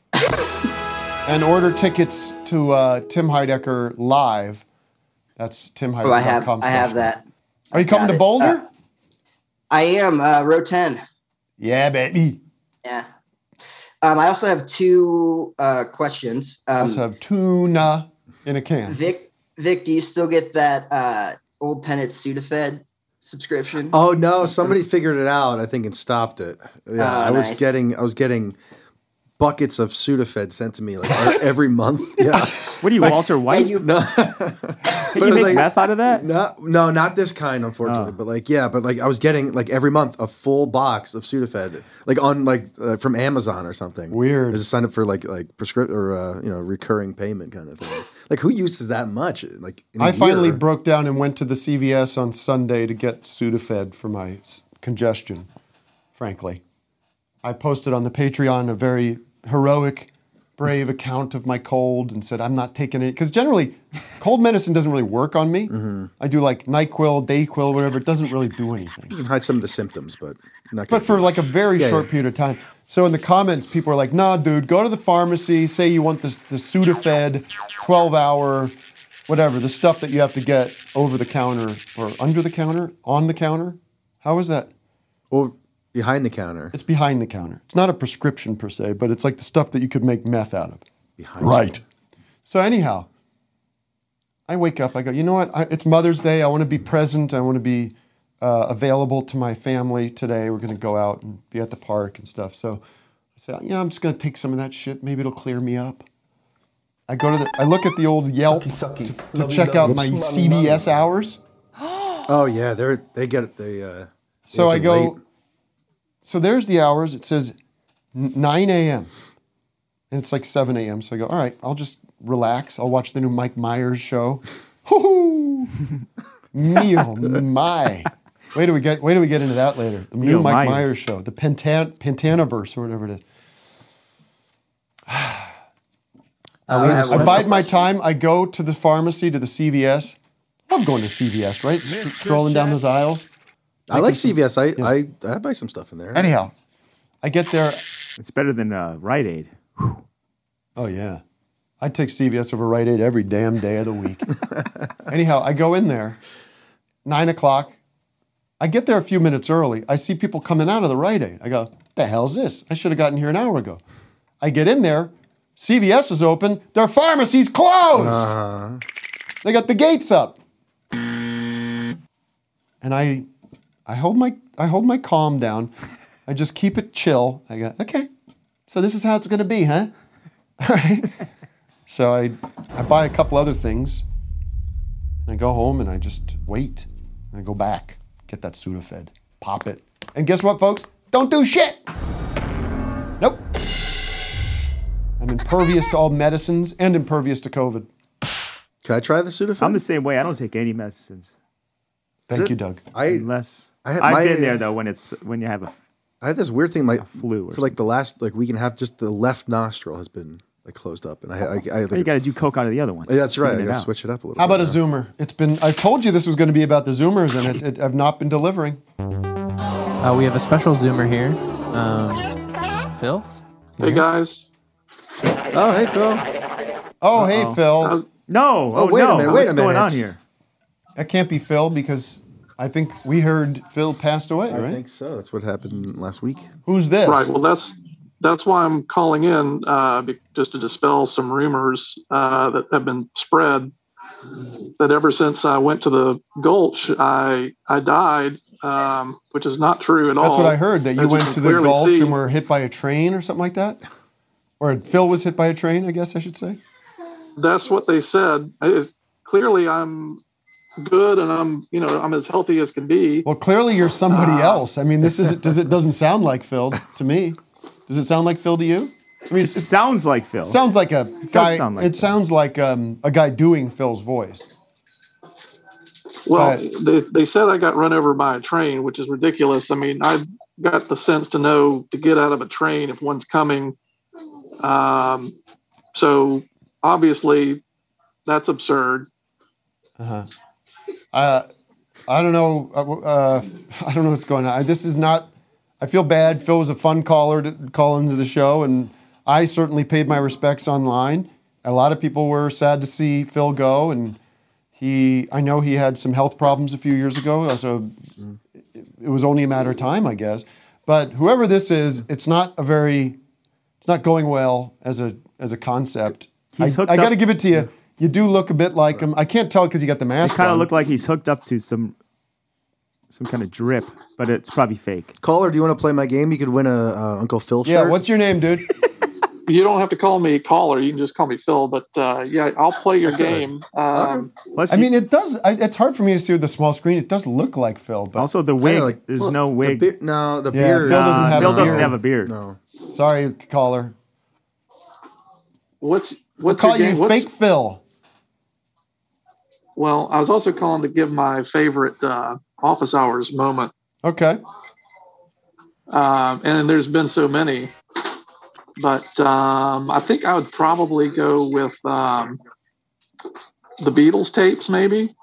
And order tickets to uh, Tim Heidecker Live. That's tim heidecker Oh, I have dot com. I have that. Are you coming Got to it. Boulder? Uh, I am, uh, row ten. Yeah, baby. Yeah. Um, I also have two uh, questions. Um, Let's have tuna in a can. Vic, Vic, do you still get that uh, old tenant Sudafed subscription? Oh no, somebody figured it out, I think, and stopped it. Yeah, Oh, I was nice. getting I was getting buckets of Sudafed sent to me like every month. Yeah. What are you, Like- Walter White? you, No. Can But you it was make like- meth out of that? No, no, not this kind, unfortunately. Oh. But like, yeah, but like, I was getting like every month a full box of Sudafed, like on like uh, from Amazon or something. Weird. I just signed up for like like prescription or uh, you know recurring payment kind of thing. Like, who uses that much? Like, in a I finally year? broke down and went to the C V S on Sunday to get Sudafed for my s- congestion, frankly. I posted on the Patreon a very heroic, brave account of my cold and said, I'm not taking it. Because generally, cold medicine doesn't really work on me. Mm-hmm. I do like NyQuil, DayQuil, whatever. It doesn't really do anything. You can hide some of the symptoms, but you're not. But gonna for do like a very Yeah, short yeah. period of time. So in the comments, people are like, nah, dude, go to the pharmacy, say you want this, the Sudafed twelve hour, whatever, the stuff that you have to get over the counter or under the counter, on the counter. How is that? Well, behind the counter. It's behind the counter. It's not a prescription per se, but it's like the stuff that you could make meth out of. Behind Right. So anyhow, I wake up, I go, you know what? I, it's Mother's Day. I want to be present. I want to be uh, available to my family today. We're going to go out and be at the park and stuff. So I say, yeah, I'm just going to take some of that shit. Maybe it'll clear me up. I go to the, I look at the old Yelp Sucky, sucky. to, to Lovey, check out lovey. my Mommy, C V S mommy. hours. Oh yeah, they're they get it. They. Uh, So they I open go, late. so there's the hours. It says nine a.m. and it's like seven a.m. So I go, all right, I'll just relax. I'll watch the new Mike Myers show. Hoo-hoo! Me oh my. Wait till we get wait till we get into that later. The new Neil Mike Myers. Myers show, the Pentan Pentanaverse or whatever it is. Uh, I have I one- bide my time. I go to the pharmacy, to the C V S. Love going to C V S, right? S- Strolling down those aisles. I like C V S. I, I I buy some stuff in there. Anyhow, I get there. It's better than uh, Rite Aid. Oh, yeah. I take C V S over Rite Aid every damn day of the week. Anyhow, I go in there, nine o'clock. I get there a few minutes early. I see people coming out of the Rite Aid. I go, the hell's this? I should have gotten here an hour ago. I get in there. C V S is open. Their pharmacy's closed. Uh, They got the gates up. And I I hold my I hold my calm down. I just keep it chill. I go, okay. So this is how it's gonna be, huh? All right. So I I buy a couple other things. And I go home and I just wait. And I go back, get that Sudafed, pop it. And guess what, folks? Don't do shit. Nope. I'm impervious to all medicines and impervious to COVID. Can I try the Sudafed? I'm the same way. I don't take any medicines. Thank it- you, Doug. I Unless I had I've my- been there though when it's when you have a I had this weird thing. My flu or for like the last like week and a half, just the left nostril has been like closed up, and I, I, I Oh, you think got to do coke out of the other one. Yeah, that's right. I Even it gotta out. switch it up a little. How about bit a Zoomer? It's been. I told you this was going to be about the Zoomers, and it, it have not been delivering. Uh, we have a special Zoomer here. Um, Phil? Hey guys. Oh, hey Phil. Oh, hey Uh-oh. Phil. No. Oh, Oh, wait a no. minute, wait What's a going on minute. here? That can't be Phil because I think we heard Phil passed away, I right? think so. That's what happened last week. Who's this? Right. Well, that's that's why I'm calling in, uh, be- just to dispel some rumors uh, that have been spread. That ever since I went to the Gulch, I I died, um, which is not true at all. That's what I heard. That As you went can to the clearly Gulch see. and were hit by a train or something like that, or Phil was hit by a train. I guess I should say. That's what they said. It's, clearly, I'm good and I'm you know I'm as healthy as can be. Well, clearly you're somebody Uh, else. I mean, this is does it doesn't sound like Phil to me. Does it sound like Phil to you? I mean, It sounds like Phil. sounds like a does guy. sound like it Phil. sounds like um, a guy doing Phil's voice. Well, But- they, they said I got run over by a train, which is ridiculous. I mean, I've got the sense to know to get out of a train if one's coming. Um, so obviously, that's absurd. Uh-huh. Uh I don't know. Uh, uh, I don't know what's going on. This is not. I feel bad. Phil was a fun caller to call into the show, and I certainly paid my respects online. A lot of people were sad to see Phil go, and he. I know he had some health problems a few years ago, so it, it was only a matter of time, I guess. But whoever this is, it's not a very. It's not going well as a as a concept. He's I, hooked I got to up- give it to you. You do look a bit like him. I can't tell because you got the It mask kind on. of looked like he's hooked up to some some kind of drip, but it's probably fake. Caller, do you want to play my game? You could win a uh, Uncle Phil shirt. Yeah, what's your name, dude? You don't have to call me caller. You can just call me Phil. But uh, yeah, I'll play your game. Um, I mean, it does. I, it's hard for me to see with the small screen. It does look like Phil, but Also, the wig. like- there's Look, no the wig. be- no, the Yeah, beard. Phil doesn't Nah, have Phil a doesn't beard. have a beard. No. sorry, caller. what's We'll what's call your you game? What's- Fake Phil. Well, I was also calling to give my favorite uh, office hours moment. Okay. Um, and there's been so many, but um, I think I would probably go with um, the Beatles tapes, maybe.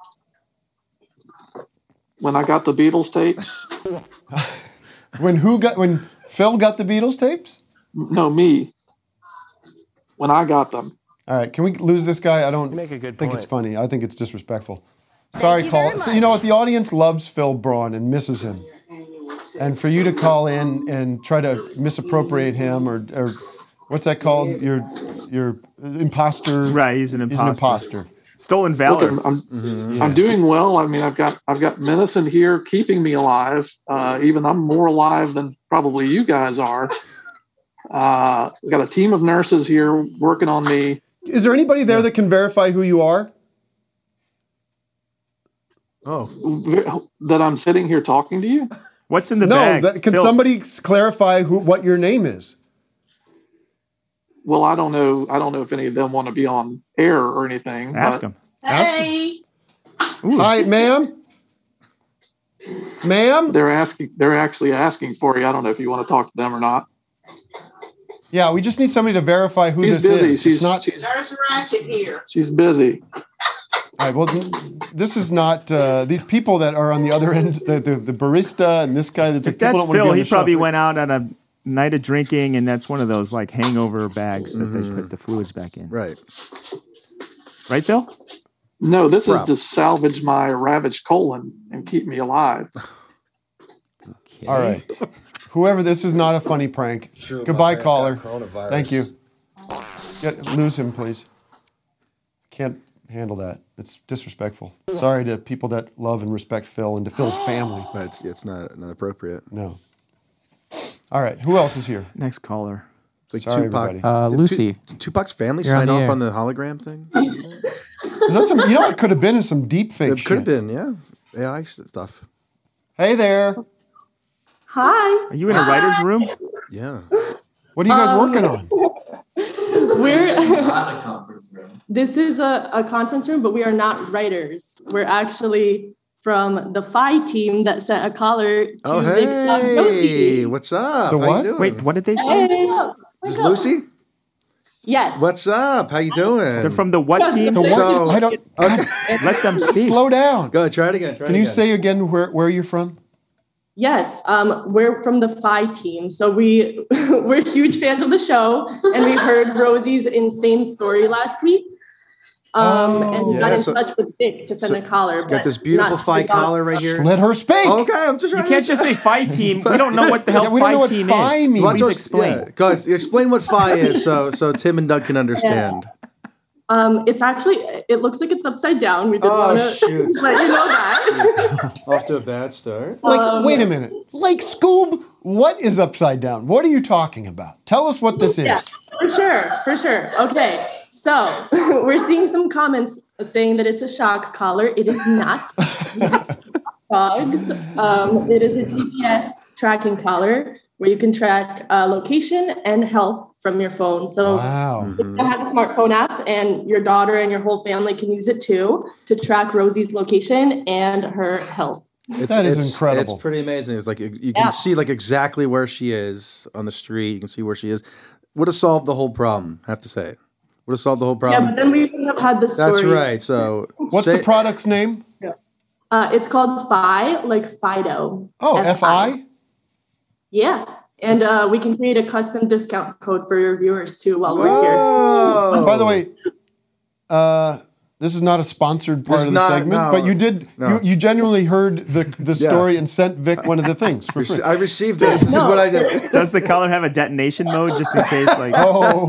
When I got the Beatles tapes, When who got? When Phil got the Beatles tapes? no, me. When I got them, All right. Can we lose this guy? I don't make a good think point. it's funny. I think it's disrespectful. Sorry, caller. So you know what? The audience loves Phil Braun and misses him. And for you to call in and try to misappropriate him, or, or what's that called? Your your imposter. Right, he's an He's an imposter. imposter. Stolen look, valor. I'm I'm, Mm-hmm. I'm doing well. I mean, I've got I've got medicine here keeping me alive. Uh, even I'm more alive than probably you guys are. Uh, we've got a team of nurses here working on me. Is there anybody there that can verify who you are? Oh, That I'm sitting here talking to you. What's in the no. bag? That, can Phil, somebody s- clarify who what your name is? Well, I don't know. I don't know if any of them want to be on air or anything. Ask but him. Ask him. Hi, ma'am. Ma'am. They're asking. They're actually asking for you. I don't know if you want to talk to them or not. Yeah, we just need somebody to verify who She's this busy. is. She's it's not. she's, There's Ratchet here. she's busy. All right, well, n- this is not uh, these people that are on the other end. The, the, the barista and this guy. That's If people that's don't want to be Phil, on he the show. probably went out on a night of drinking, and that's one of those like hangover bags that they put the fluids back in. right. Right, Phil? No, this Rob. is to salvage my ravaged colon and keep me alive. Okay. All right. Whoever, this is not a funny prank. True, Goodbye, my caller. parents got coronavirus. Thank you. Get, lose him, please. Can't handle that. It's disrespectful. Sorry to people that love and respect Phil and to Phil's family. But it's it's not not appropriate. No. All right. Who else is here? Next caller. It's like Sorry, Tupac. everybody. Uh, Did Lucy. Tu- Tupac's family You're on sign the off air. on the hologram thing. Is that some? You know, it could have been in some deep fake It shit. could have been, yeah. A I stuff. Hey there. Hi. Are you in a writer's room? Yeah. What are you guys Um, working on? We're this is a, a conference room, but we are not writers. We're actually from the Phi team that sent a caller to Oh, Big Stop hey. Josie. What's up? The How you what? doing? Wait, what did they say? Hey, Is this Lucy? Yes. What's up? How you doing? They're from the what team? The what? So- I don't. Okay. Let them speak. Slow down. Go ahead, try it again. Try Can it you again. say again where where you're from? Yes, um, we're from the Phi team, so we we're huge fans of the show, and we heard Rosie's insane story last week. Um, Oh, and we yeah, got in so- touch with Vic to send so a collar. Got but this beautiful not Phi the dog. collar right here. Let her speak. Okay, I'm just You trying can't to just say Phi team. We don't know what the hell Yeah, we don't know Phi what team Phi is. means. Well, Please just- explain. Yeah, go ahead. Explain what Phi is, so so Tim and Doug can understand. Um, it's actually it looks like it's upside down. We did Oh, want to shoot. let you know that. Off to a bad start. Like, Um, wait a minute. Like Scoob, what is upside down? What are you talking about? Tell us what this is. Yeah, for sure, for sure. Okay, so we're seeing some comments saying that it's a shock collar. It is not. Dogs. Um, it is a G P S tracking collar where you can track uh, location and health from your phone. So Wow. it has a smartphone app, and your daughter and your whole family can use it too to track Rosie's location and her health. It's, That is it's- incredible. It's pretty amazing. It's like you, you can Yeah. see like exactly where she is on the street. You can see where she is. Would have solved the whole problem. I have to say, would have solved the whole Yeah, problem. but then we wouldn't have had this story. That's right. So What's say- the product's name? Uh, it's called Phi, like Fido. Oh, F I? Yeah. And uh, we can create a custom discount code for your viewers too while we're here. Whoa. By the way, uh, this is not a sponsored part This of the is not- segment, no. but you did No. you, you genuinely heard the the Yeah. story and sent Vic one of the things for free. I received this. This is what I did. Does the collar have a detonation mode just in case? Like, Oh,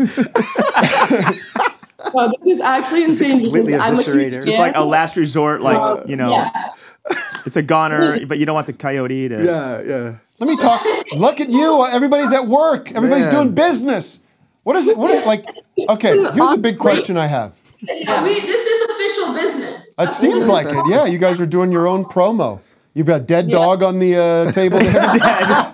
Well, this is actually insane because completely I'm a eviscerator. huge just fan. like a last resort, like, you know, Yeah. it's a goner, but you don't want the coyote to. Yeah, yeah. let me talk. Look at you. Everybody's at work. Everybody's Man. doing business. What is it? What is like? Okay, here's a big question I have. Yeah, we, this is official business. It seems like it. Yeah, you guys are doing your own promo. You've got dead dog on the uh, table there.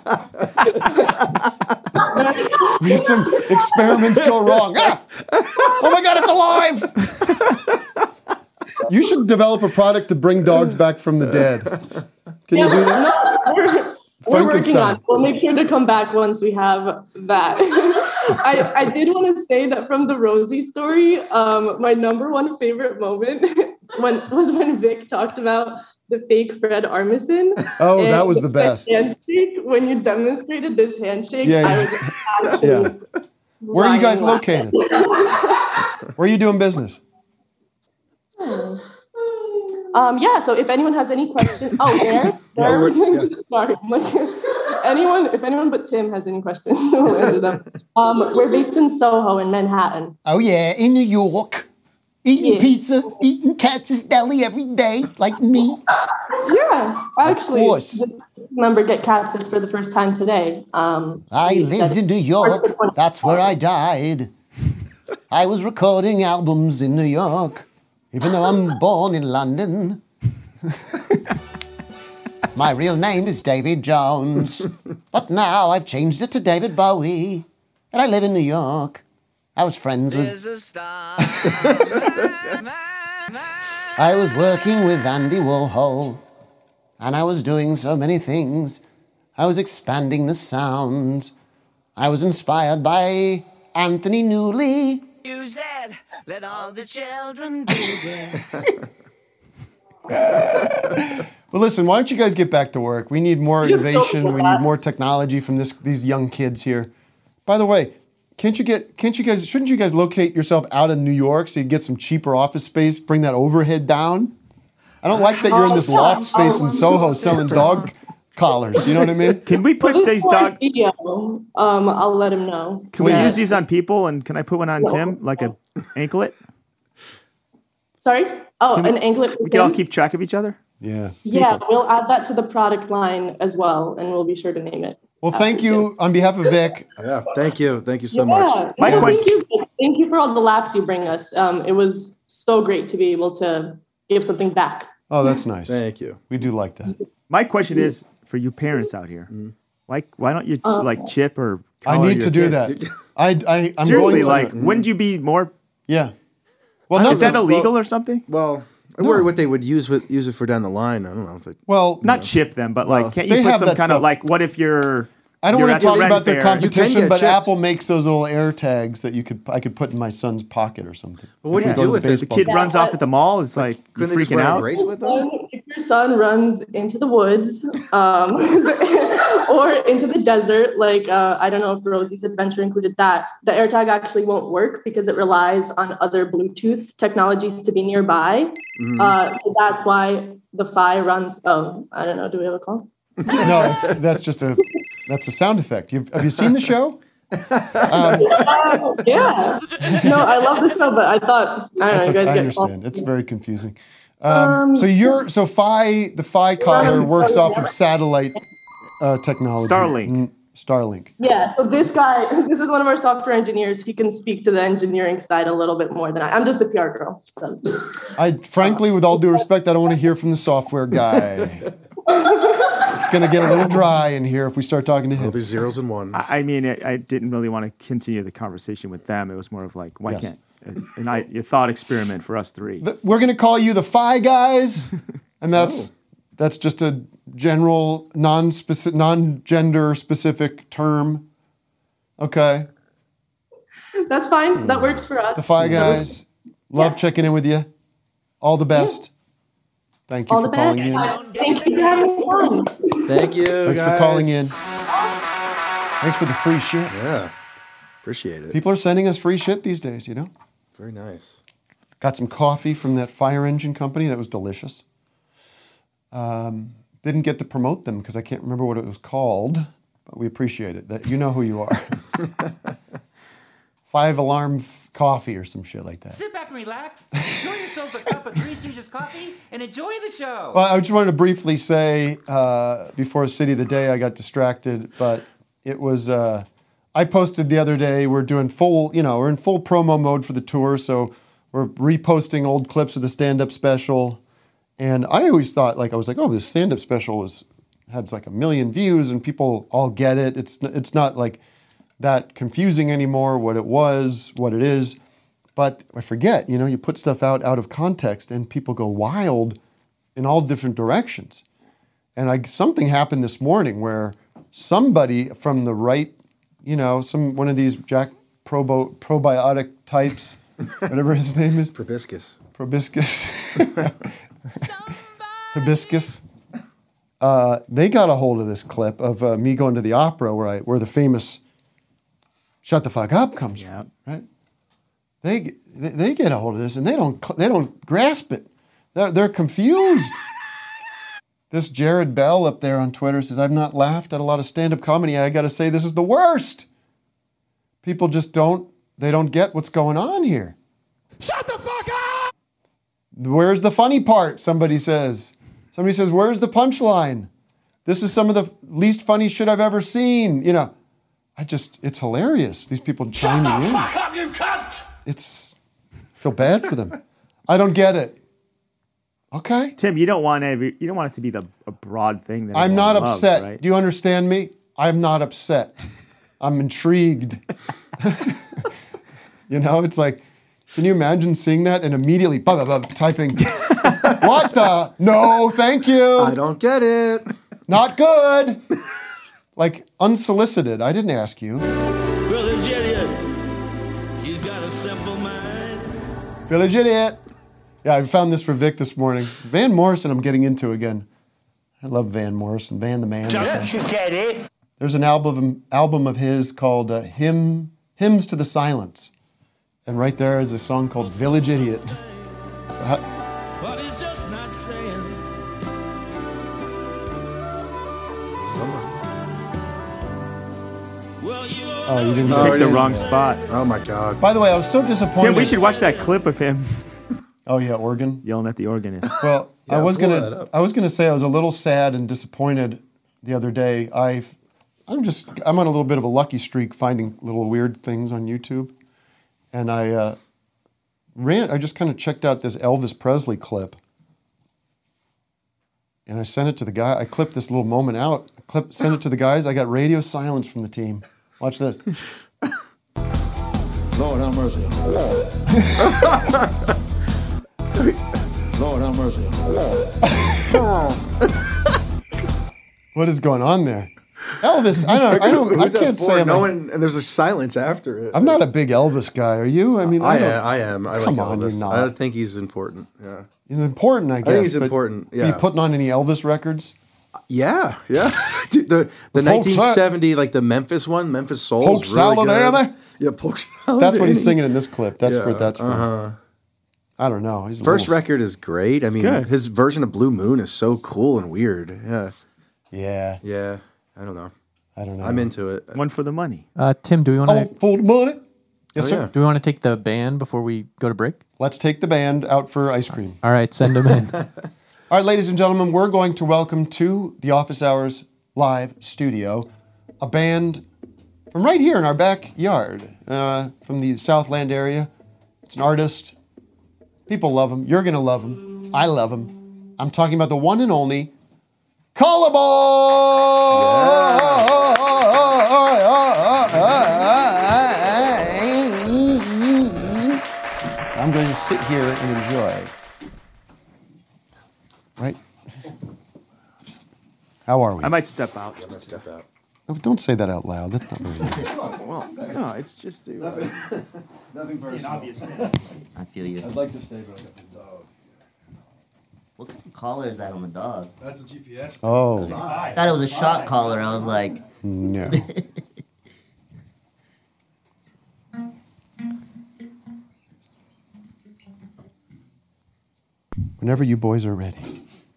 We had some experiments go wrong. Ah! Oh my God, it's alive! You should develop a product to bring dogs back from the dead. Can you do that? No, we're, we're working on it. We'll make sure to come back once we have that. I, I did want to say that from the Rosie story, um, my number one favorite moment when was when Vic talked about the fake Fred Armisen. Oh, And that was the best. handshake, when you demonstrated this handshake, Yeah, I yeah. was absolutely Yeah. Where are you guys dying located? Where are you doing business? Um, yeah, so if anyone has any questions, oh, where? Where are we going to start? Like, anyone, if anyone but Tim has any questions, we'll answer them. Um, we're based in Soho in Manhattan. Oh yeah, in New York. Eating Yeah. pizza, eating Katz's Deli every day, like me. Yeah, actually, course. just remember get Katz's for the first time today. Um, I he lived said- in New York. That's where I died. I was recording albums in New York, even though I'm born in London. My real name is David Jones, but now I've changed it to David Bowie, and I live in New York. I was friends with... Is a star. I was working with Andy Warhol, and I was doing so many things. I was expanding the sound. I was inspired by Anthony Newley. You said, let all the children do that. Well, listen, why don't you guys get back to work? We need more Just innovation. don't We need more technology from this these young kids here. By the way, can't you get can't you guys shouldn't you guys locate yourself out of New York so you get some cheaper office space, bring that overhead down? I don't like that you're in this loft space in Soho selling dog collars. You know what I mean? Can we put Well, these this is our dogs? C E O. Um, I'll let him know. Can we Yeah. use these on people? And can I put one on Tim, like a anklet? Sorry? Oh, Can we- an anklet. We can all keep track of each other. Yeah. Yeah, we'll add that to the product line as well, and we'll be sure to name it. Well, thank you on behalf of Vic. Yeah, thank you. Thank you so Yeah, much. My no, question- thank you. Thank you for all the laughs you bring us. Um, it was so great to be able to give something back. Oh, that's nice. Thank you. We do like that. My question is for you parents out here. Why why don't you Uh, like chip or? I collar need to your do kids? that. I, I, I'm Seriously, going to. like, wouldn't you be more? Yeah. Well, I no, Is that well- illegal or something? Well, I worry what they would use with use it for down the line. I don't know if they. well, Not chip them, but like, can't They you put have some that kind stuff. of like? What if you're I don't You're want at to talk the about their Ren Fair. You can competition, get but chipped. Apple makes those little air tags that you could I could put in my son's pocket or something. But what do If you we do go to with the it? The baseball kid game. runs off at the mall. It's like you Couldn't they just freaking wear a out. bracelet though? If your son runs into the woods um, or into the desert, like uh, I don't know if Rosie's Adventure included that, the AirTag actually won't work because it relies on other Bluetooth technologies to be nearby. Mm-hmm. Uh, so that's why the Fi runs. Oh, I don't know. Do we have a call? No, that's just a that's a sound effect. You've, have you seen the show? Um, Uh, yeah. No, I love the show, but I thought I don't know. That's You okay, guys I get understand. calls. It's very confusing. Um, Um, so you're so Fi the Fi collar works off of satellite uh, technology. Starlink. Mm, Starlink. Yeah, so this guy, this is one of our software engineers. He can speak to the engineering side a little bit more than I. I'm just a P R girl. So. I frankly, with all due respect, I don't want to hear from the software guy. It's going to get a little dry in here if we start talking to him. There'll be zeros and ones. I, I mean, I, I didn't really want to continue the conversation with them. It was more of like, why Yes. can't and I a thought experiment for us three. The- We're going to call you the Fi guys, and that's that's just a general non-specific, non-gender specific term. Okay, That's fine. That works for us. the Fi guys. Love checking in with you. All the best. Thank you All for the calling best. in. Thank you for having me on. Thank you. Thanks guys. for calling in. Thanks for the free shit. Yeah, appreciate it. People are sending us free shit these days, you know? Very nice. Got some coffee from that fire engine company that was delicious. Um, didn't get to promote them because I can't remember what it was called, but we appreciate it. That you know who you are. Five alarm f- coffee or some shit like that. Sit back and relax. Enjoy yourself a cup of Three Stooges coffee and enjoy the show. Well, I just wanted to briefly say uh, before City of the Day, I got distracted, but it was. Uh, I posted the other day. We're doing full, you know, we're in full promo mode for the tour, so we're reposting old clips of the stand-up special. And I always thought, like, I was like, oh, this stand-up special was had like a million views, and people all get it. It's it's not like that confusing anymore. What it was, what it is. But I forget, you know, you put stuff out out of context and people go wild in all different directions. And I, something happened this morning where somebody from the right, you know, some one of these Jack Probo, probiotic types, whatever his name is. Probiscus. Probiscus. Hibiscus. Uh, they got a hold of this clip of uh, me going to the opera where I where the famous "Shut the fuck up" comes from, right? They, they they get a hold of this and they don't they don't grasp it. They're they're confused. This Jared Bell up there on Twitter says, "I've not laughed at a lot of stand-up comedy. I got to say this is the worst. People just don't they don't get what's going on here." Shut the fuck up! Where's the funny part? Somebody says. Somebody says, "Where's the punchline? This is some of the least funny shit I've ever seen." You know, I just it's hilarious. These people chiming in. Shut the fuck up, you cunt! It's I feel bad for them. I don't get it. Okay. Tim, you don't want every, you don't want it to be the a broad thing that I'm not everyone loves, upset. right? Do you understand me? I'm not upset. I'm intrigued. You know, it's like, can you imagine seeing that and immediately blah, blah, blah, typing, what the? No, thank you. I don't get it. Not good. Like unsolicited. I didn't ask you. Village idiot. He's got a simple mind. Village idiot. Yeah, I found this for Vic this morning. Van Morrison I'm getting into again. I love Van Morrison. Van the Man. Just you get it. There's an album album of his called uh, Hymn Hymns to the Silence. And right there is a song called Village Idiot. Uh, But he's just not saying. Well, you oh, you didn't You get picked it. the wrong spot. Oh my God. By the way, I was so disappointed. Tim, we should watch that clip of him Oh yeah, organ. yelling at the organist. Well, Yeah, I was pull that gonna up. I was gonna say I was a little sad and disappointed the other day. I I'm just I'm on a little bit of a lucky streak finding little weird things on YouTube, and I uh, ran. I just kind of checked out this Elvis Presley clip, and I sent it to the guy. I clipped this little moment out. I clip sent it to the guys. I got radio silence from the team. Watch this. Lord have mercy. Lord have mercy. What is going on there? Elvis, I don't, I don't, I Who's that can't for? say I'm no a, one, and there's a silence after it. I'm not a big Elvis guy. Are you? I mean, I, I, don't, am. I am. I come like on, Elvis. you're not. I think he's important. Yeah. He's important, I guess. I think he's but important. Are Yeah. you putting on any Elvis records? Yeah, yeah. Dude, the the Polk nineteen seventy, like the Memphis one, Memphis Soul. Polk is really Salad good. Annie? Yeah, Polk Salad. That's what he's Annie. singing in this clip. That's Yeah, what that's from. uh-huh. I don't know. He's a First little- record is great. I mean, good. his version of Blue Moon is so cool and weird. Yeah, Yeah, yeah. I don't know. I don't know. I'm into it. One for the money. Uh, Tim, do we want to Oh, for the money. Yes, Oh, sir. yeah. do we want to take the band before we go to break? Let's take the band out for ice cream. All right, send them in. All right, ladies and gentlemen, we're going to welcome to the Office Hours live studio a band from right here in our backyard, uh, from the Southland area. It's an artist. People love him. You're going to love him. I love him. I'm talking about the one and only Collarbone. I'm going to sit here and enjoy. Right? How are we? I might step out. Just Step out. No, don't say that out loud. That's not very nice. well, no, it's just to, uh, Nothing be an personal. obvious. I feel you. I'd like to stay, but I got the dog. What collar is that on the dog? That's a G P S. Oh, I thought it was a shot collar. I was like, no. Whenever you boys are ready.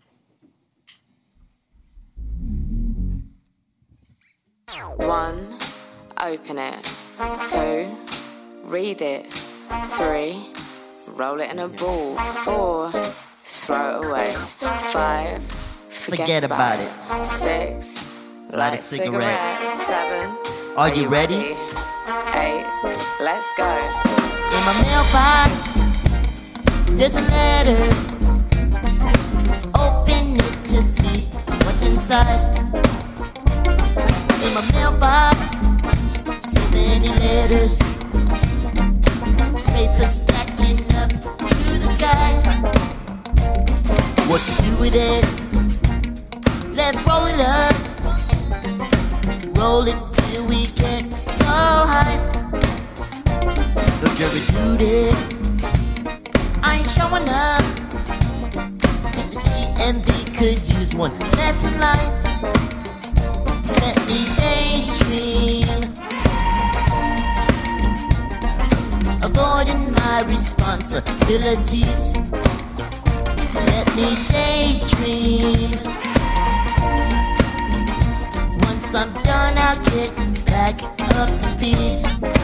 One, open it. Two, read it. Three, roll it in a ball. Four, throw it away. Five, forget, Forget about about it. Six, Light light a a cigarette. cigarette. Seven, Are you ready? Eight, let's go. in my mailbox, there's a letter. Open it to see what's inside. In my mailbox, so many letters. Paper stacking up to the sky. What to do with it? Let's roll it up. Roll it till we get so high. No jury duty, I ain't showing up. And the D M V could use one lesson line. Let me daydream, avoiding my responsibilities. Let me daydream. Once I'm done, I'll get back up to speed.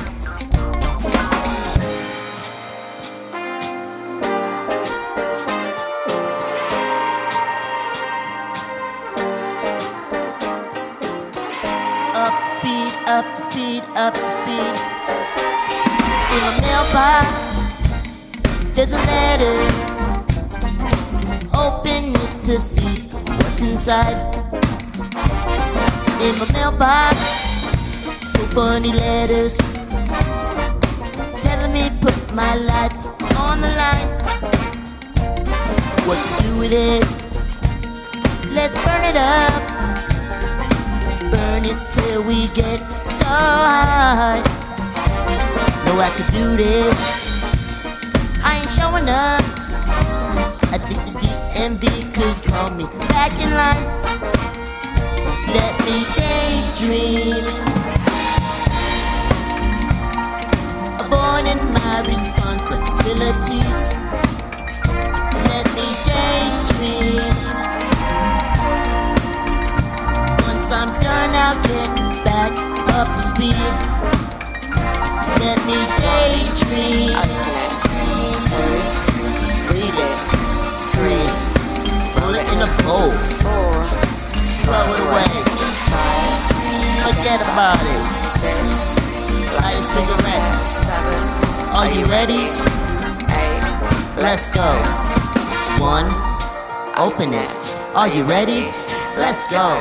Up to speed, up to speed, up to speed. In my mailbox, there's a letter. Open it to see what's inside. In my mailbox, so funny letters telling me put my life on the line. What to do with it? Let's burn it up. Burn it till we get so high. No, I could do this. I ain't showing up. I think the D M V could call me back in line. Let me daydream, avoiding my responsibilities. Let me daydream. Once I'm done, I'll get back up to speed. Let me daydream. Two, read it. Three, Roll it in a bowl. four, Throw it away. five, Forget about it. six, Light a cigarette. seven, Are you ready? eight, Let's go. One, open it. Are you ready? Let's go.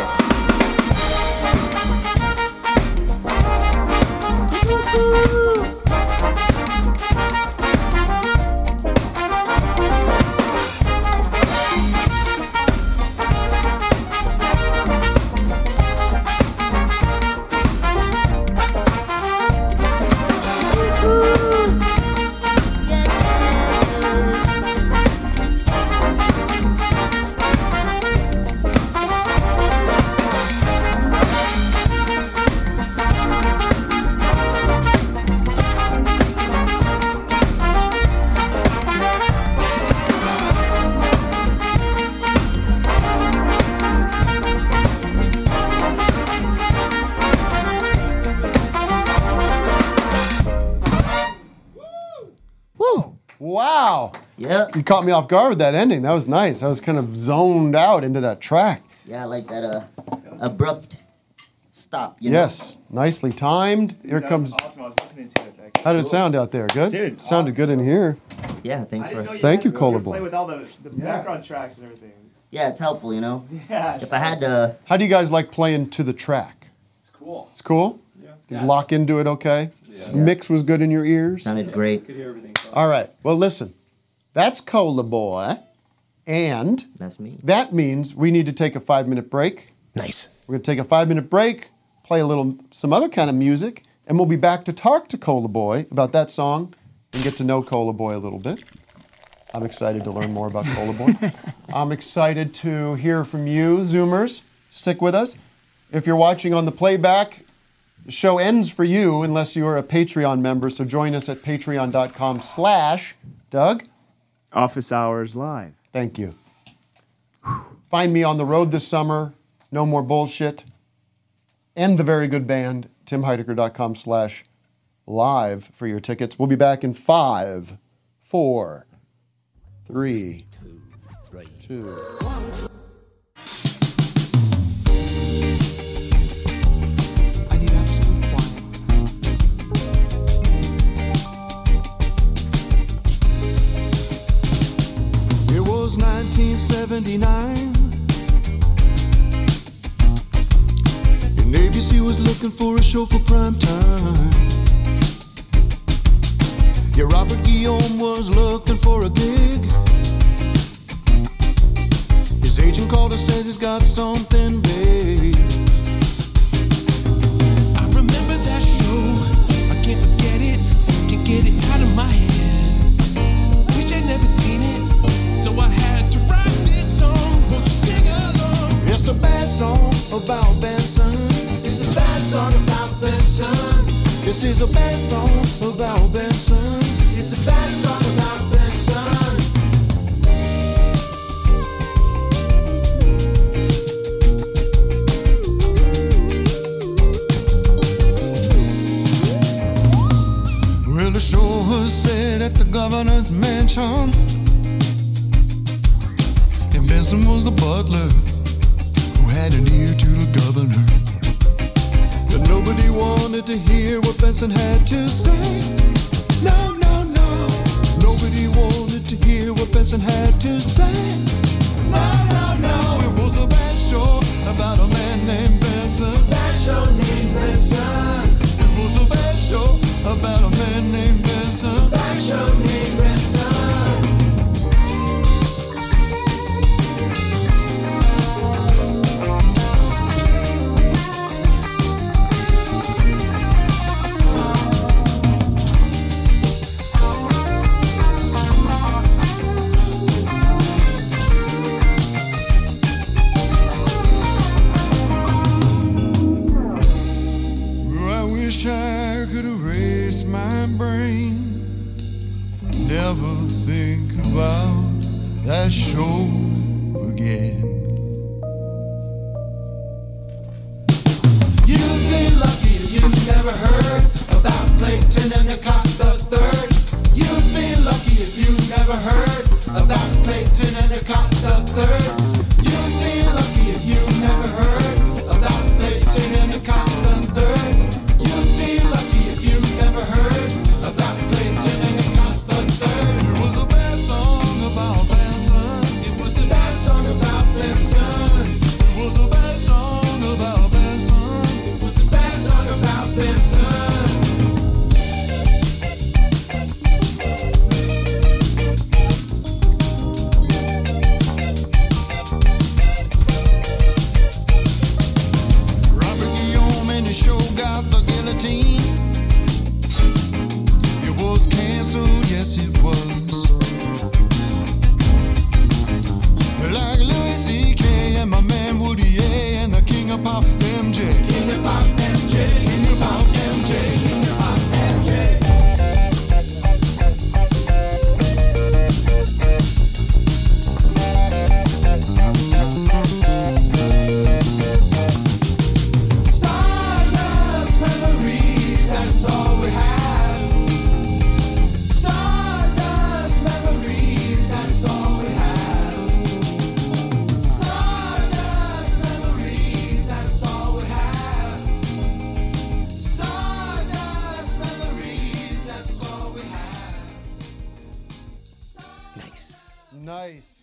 Wow. Yeah. You caught me off guard with that ending. That was nice. I was kind of zoned out into that track. Yeah, I like that uh, abrupt stop. You know? Yes. Nicely timed. Here That comes. was awesome. I was listening to it. Like, How did it cool. sound out there? Good? Dude, Sounded good in here. Yeah, thanks I didn't for. know Thank had- you, Cola were Boy. Play with all the, the background tracks and everything. Yeah, it's helpful, you know. Yeah. If I had to, How do you guys like playing to the track? It's cool. It's cool? Yeah. Did you lock into it okay? Mix was good in your ears? sounded great. Could hear everything. All right. Well, listen. That's Cola Boy. And That's me. that means we need to take a five-minute break. Nice. We're going to take a five-minute break, play a little, some other kind of music, and we'll be back to talk to Cola Boy about that song and get to know Cola Boy a little bit. I'm excited to learn more about Cola Boy. I'm excited to hear from you, Zoomers. Stick with us. If you're watching on the playback, the show ends for you unless you are a Patreon member, so join us at patreon.com slash Doug. Office Hours Live. Thank you. Find me on the road this summer. No more bullshit. And the very good band, timheidecker.com slash live for your tickets. We'll be back in five, four, three, two. I need absolute quiet. It was nineteen seventy-nine, and A B C was looking for a show for prime time. Yeah, Robert Guillaume was looking for a gig. His agent called and says he's got something big. I remember that show. I can't forget it. Can't get it out of my head. Wish I'd never seen it. So I had to write this song. Won't you sing along? It's a bad song about Benson. It's a bad song about Benson. This is a bad song about Benson. It's a bad song about Benson. Well, the show was set at the governor's mansion, and Benson was the butler who had an ear to the governor. But nobody wanted to hear what Benson had to say. No, no, no. Nobody wanted to hear what Benson had to say. No, no, no. It was a bad show about a man named Benson. Bad show named Benson. It was a bad show about a man named Benson. Bad show named Benson. I wish I could erase my brain, never think about that show again. You'd be lucky if you never heard about Clayton and the Cock the Third. You'd be lucky if you never heard about Clayton and the Cock the Third. You'd be lucky if you never heard about Clayton and the Cock the Third. You'd be lucky if you never heard about Clayton and the Cock the Third. It was a bad song about Benson. It was a bad song about Benson. It was a bad song about Benson. It was a bad song about Benson. Nice.